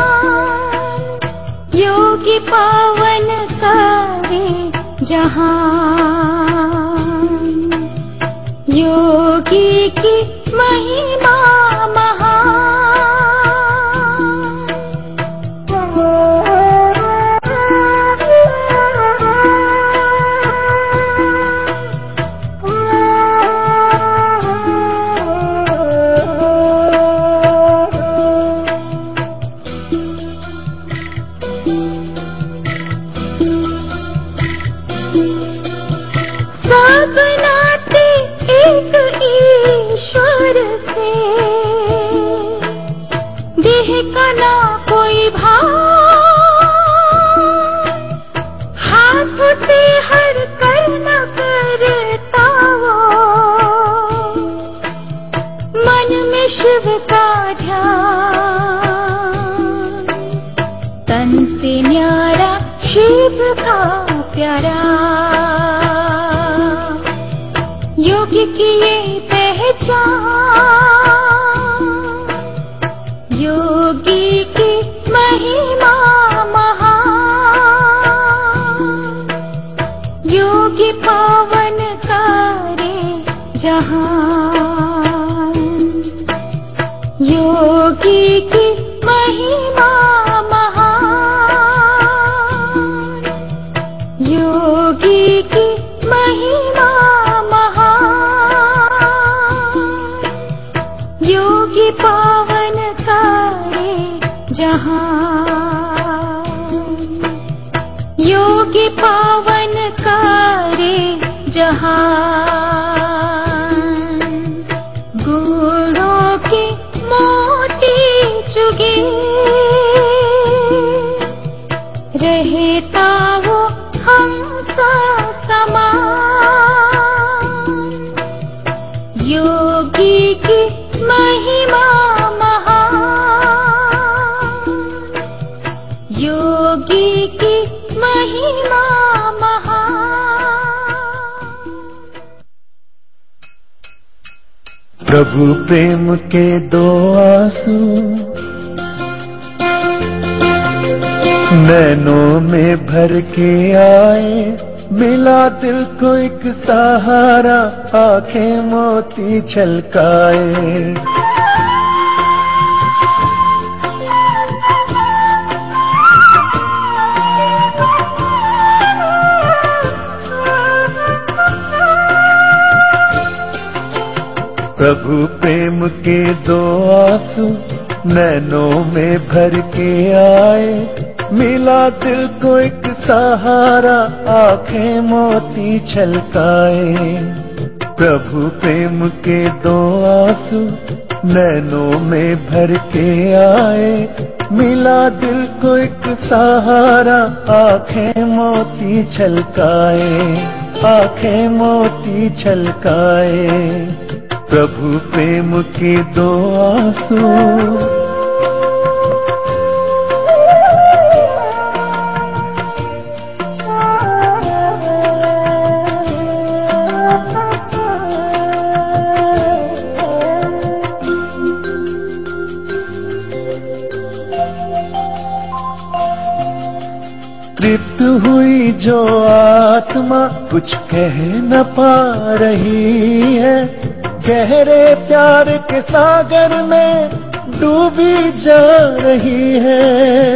योगी पावन करे जहान। योगी की महिमा सब नाते एक ईश्वर से, देह का ना कोई भाव। हाथ से हर कर्म करता वो, मन में शिव का ध्यान। तन से न्यारा शिव का प्यारा, योगी की ये पहचान। योगी की महिमा महान, योगी पावन करे जहान। योगी की महिमा महान, योगी पावन सारे जहां, योगी पावन करे जहां, गुणों के मोती चुगे रहता वो हमसा समान, योगी की महिमा महान, योगी की महिमा महान। प्रभु प्रेम के दो आंसू नैनों में भर के आए, मिला दिल को एक सहारा, आंखें मोती छलकाए। प्रभु प्रेम के दो आंसू नैनों में भर के आए, मिला दिल को एक सहारा, आंखें मोती छलकाए। प्रभु प्रेम के दो आंसू नैनों में भर के आए, मिला दिल को एक सहारा, आंखें मोती छलकाए, आंखें मोती छलकाए। प्रभु प्रेम के दो आंसू। तृप्त हुई जो आत्मा कुछ कह न पा रही है, गहरे प्यार के सागर में डूबी जा रही है।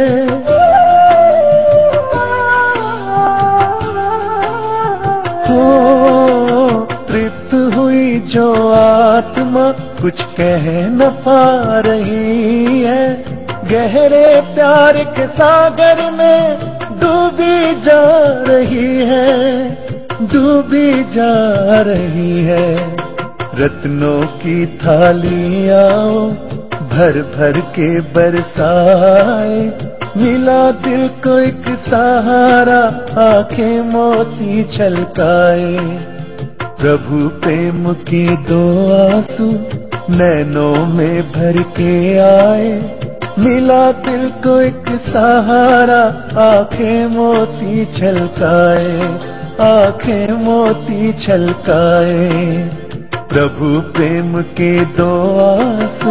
हो तृप्त हुई जो आत्मा कुछ कह न पा रही है, गहरे प्यार के सागर में डूबी जा रही है, डूबी जा रही है। रत्नों की थाली आओ भर भर के बरसाए, मिला दिल को एक सहारा, आंखें मोती छलकाए। प्रभु प्रेम के दो आंसू नैनों में भर के आए, मिला दिल को एक सहारा, आंखें मोती छलकाए, आंखें मोती छलकाए। प्रभु प्रेम के दो आंसू।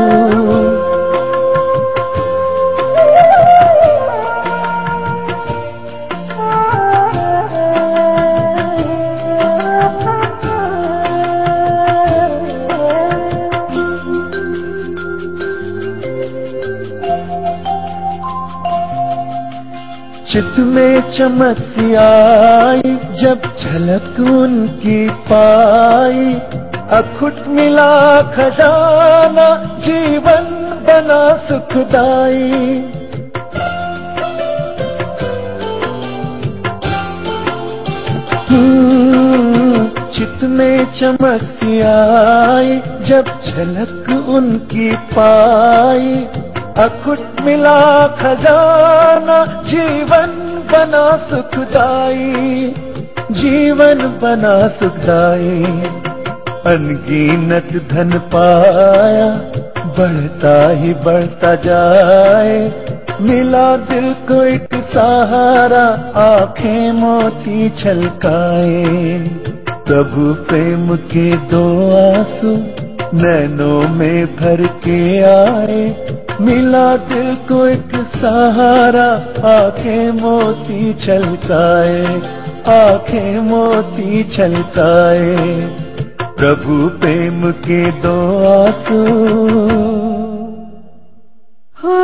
चित में चमक सी आई जब झलक उनकी पाई, अखुट मिला खजाना, जीवन बना सुखदाई। चित में चमक सी आई जब झलक उनकी पाई, अखुट मिला खजाना, जीवन बना सुखदाई, जीवन बना सुखदाई। अनगिनत धन पाया, बढ़ता ही बढ़ता जाए, मिला दिल को एक सहारा, आंखें मोती छलकाए। प्रभु प्रेम के दो आंसू नैनों में भर के आए, मिला दिल को एक सहारा, आंखें मोती छलकाए, आंखें मोती छलकाए। प्रभु प्रेम के दो आंसू। हो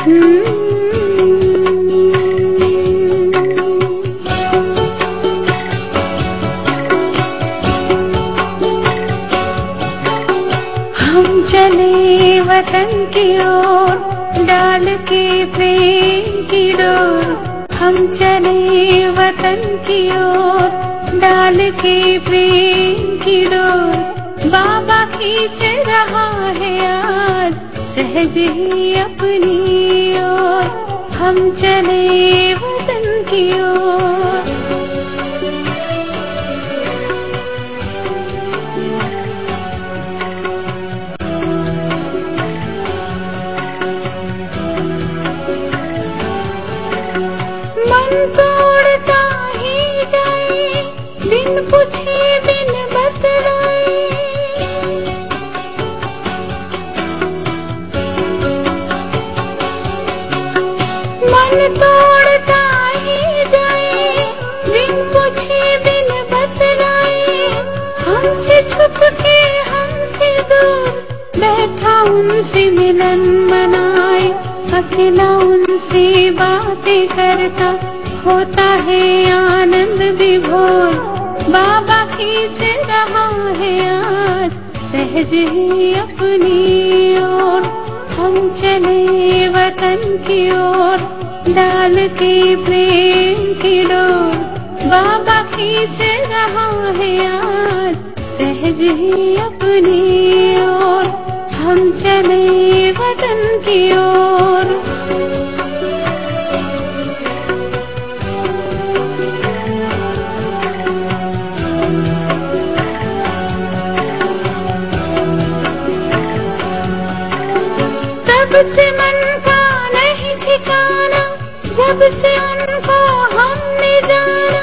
हम चले वतन की ओर डाल के प्रेम की डोर, हम चले वतन की ओर डाल के प्रेम की डोर। बाबा खींच रहा है आज सहज ही अपनी ओर, हम चले वतन की ओर। मन तोड़ता ही जाए बिन पूछे बिन बतलाए, मन तोड़ता ही जाए बिन पूछे बिन बतलाए। हमसे छुप के हमसे दूर बैठा उनसे मिलन मनाए, अकेला उनसे बातें करता होता है आनंद विभोर। बाबा खींच रहा है आज सहज ही अपनी ओर, हम चले वतन की ओर डाल के प्रेम की डोर। बाबा खींच रहा है आज सहज ही अपनी ओर, हम चले वतन की ओर। तब से मन का नहीं ठिकाना जब से उनको हमने जाना,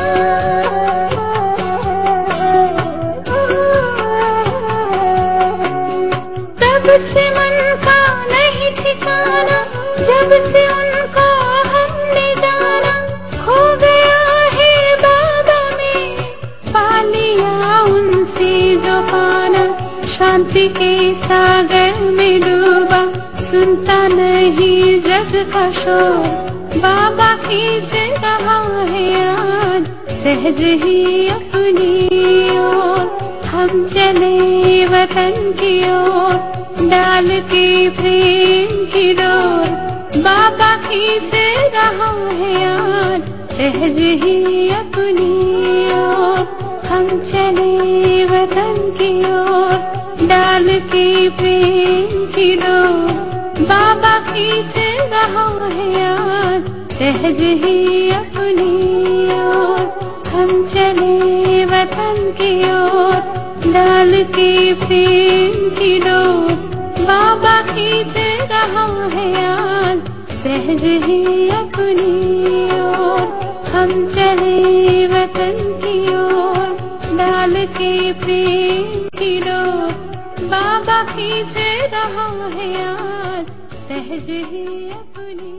तब से मन का नहीं ठिकाना जब से उनको हमने जाना। खो गया है बाबा में पा लिया उनसे जो पाना, शांति के सागर में डूबा सुनता नहीं जग का शोर। बाबा खींच रहा है आज सहज ही अपनी ओर, हम चले वतन की ओर डाल के प्रेम की डोर। बाबा खींच रहा है आज सहज ही अपनी ओर, हम चले वतन की ओर डाल के प्रेम की डोर। बाबा खींच रहा है आज सहज ही अपनी ओर, हम चले वतन की ओर डाल के प्रेम की डोर। बाबा खींच रहा है आज सहज ही अपनी ओर, हम चले वतन की ओर डाल के प्रेम की डोर। बाबा खींच रहा है आज सहज ही अपनी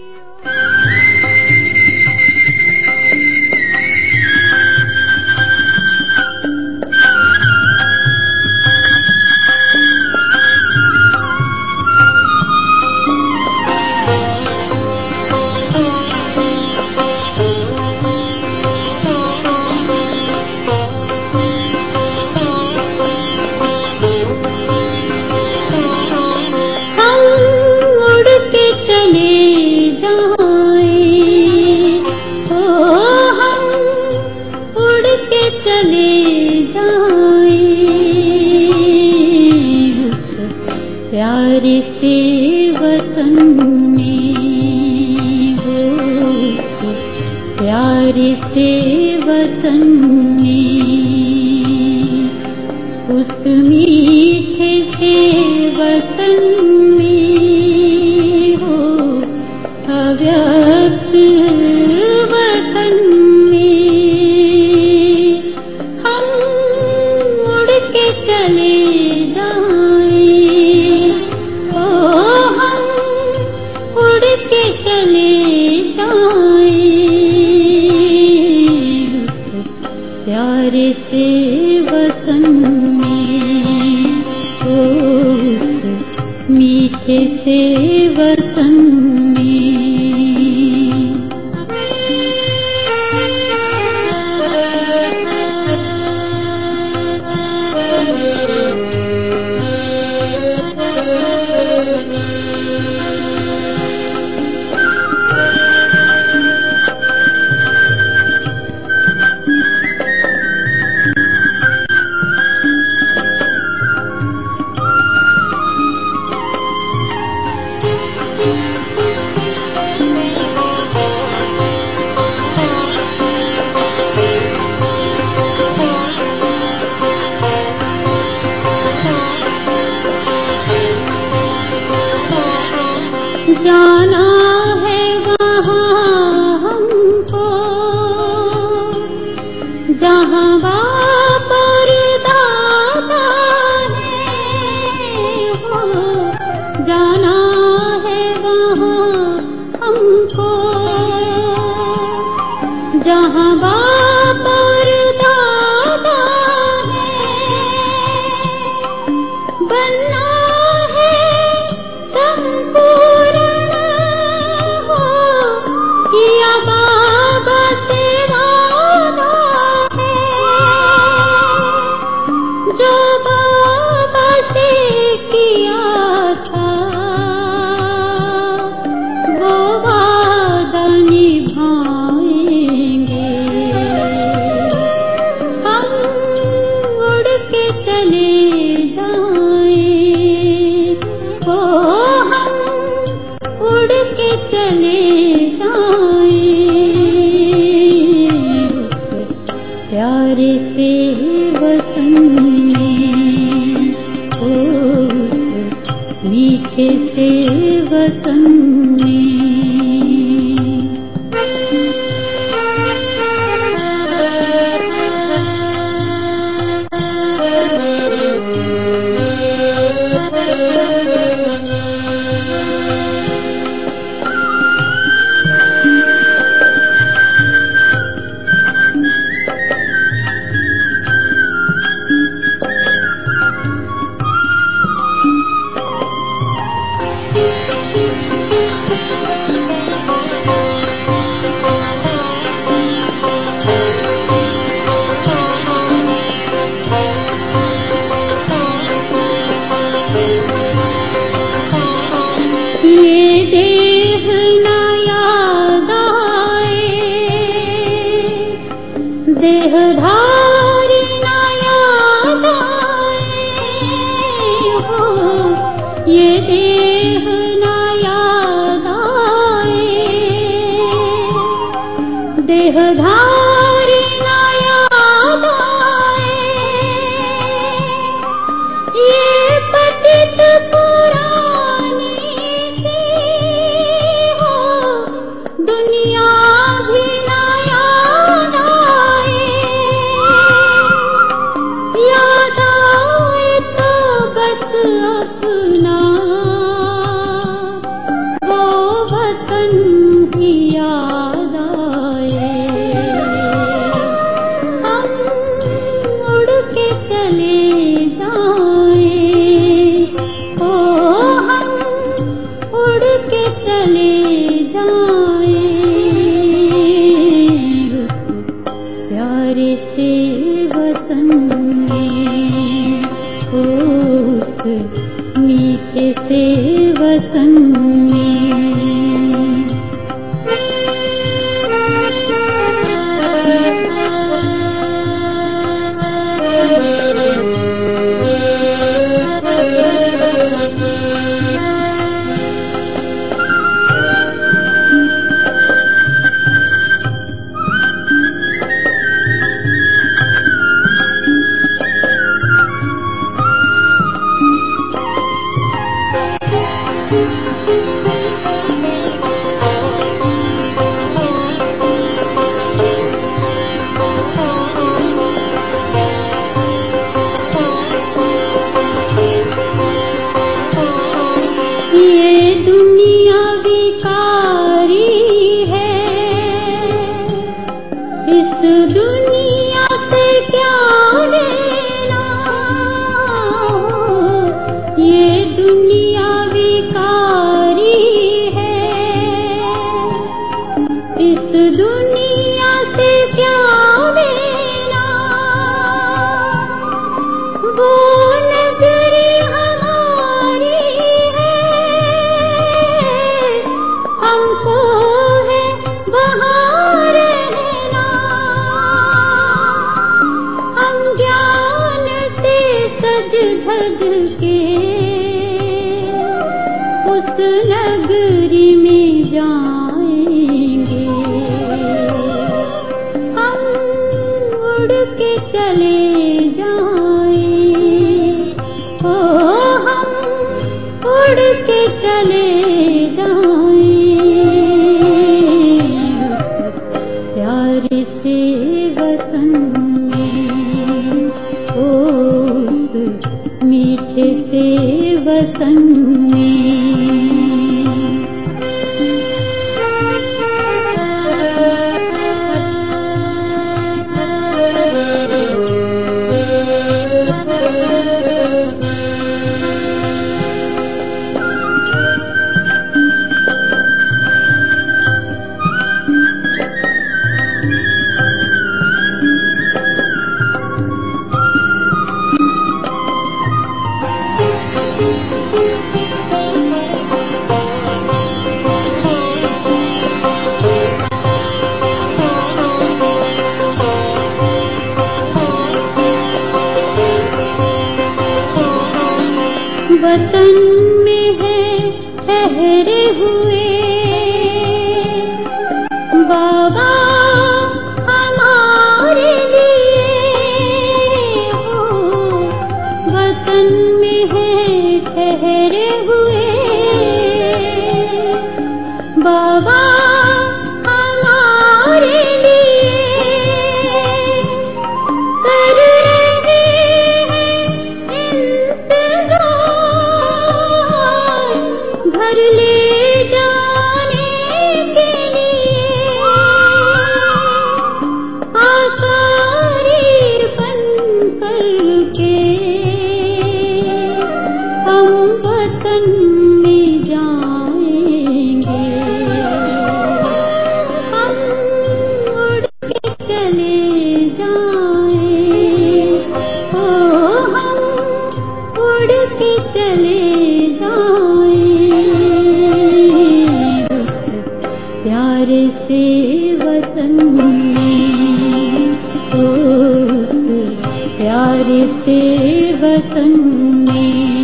प्यारे से वतन में हो, प्यारे से वतन में, उस मीठे से वतन में हो, अव्यक्त वतन में हम उड़ के चले प्यारे से वतन में, उस मीठे से वतन जाना है वहाँ हमको जहाँ बाप और दादा है, हो जाना है वहाँ हमको जहाँ बाप और दादा है। बनना है संपूर्ण हो किया बाबा से वादा है, जो बाबा से किया था वो वादा निभाएंगे। हम उड़ के चले जाएं, ओ हम उड़ के चले जाएं उस प्यारे से वतन में, उस मीठे से वतन में। ये देह न याद आए, देहधारी न याद आए, हो ये देह न याद आए, देहधारी न याद आए। ये पतित पुरानी दुनिया भी न याद आए, याद आए तो बस अपना वो वतन ही याद आए। हम उड़ के चले जाएं, ओ हम उड़ के चले जाएं उस प्यारे से वतन में, उस मीठे से वतन में। प्यार से वतन में, उस प्यार से वतन में,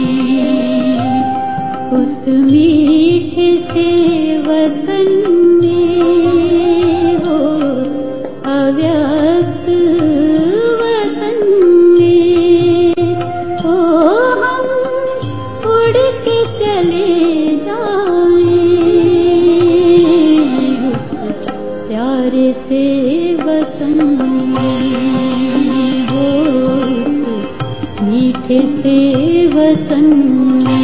उस मीठे से वतन में, हो अव्यक्त वतन में, हो हम उड़ के चले जाएं उस प्यार से वतन में, हो उस मीठे से वतन में।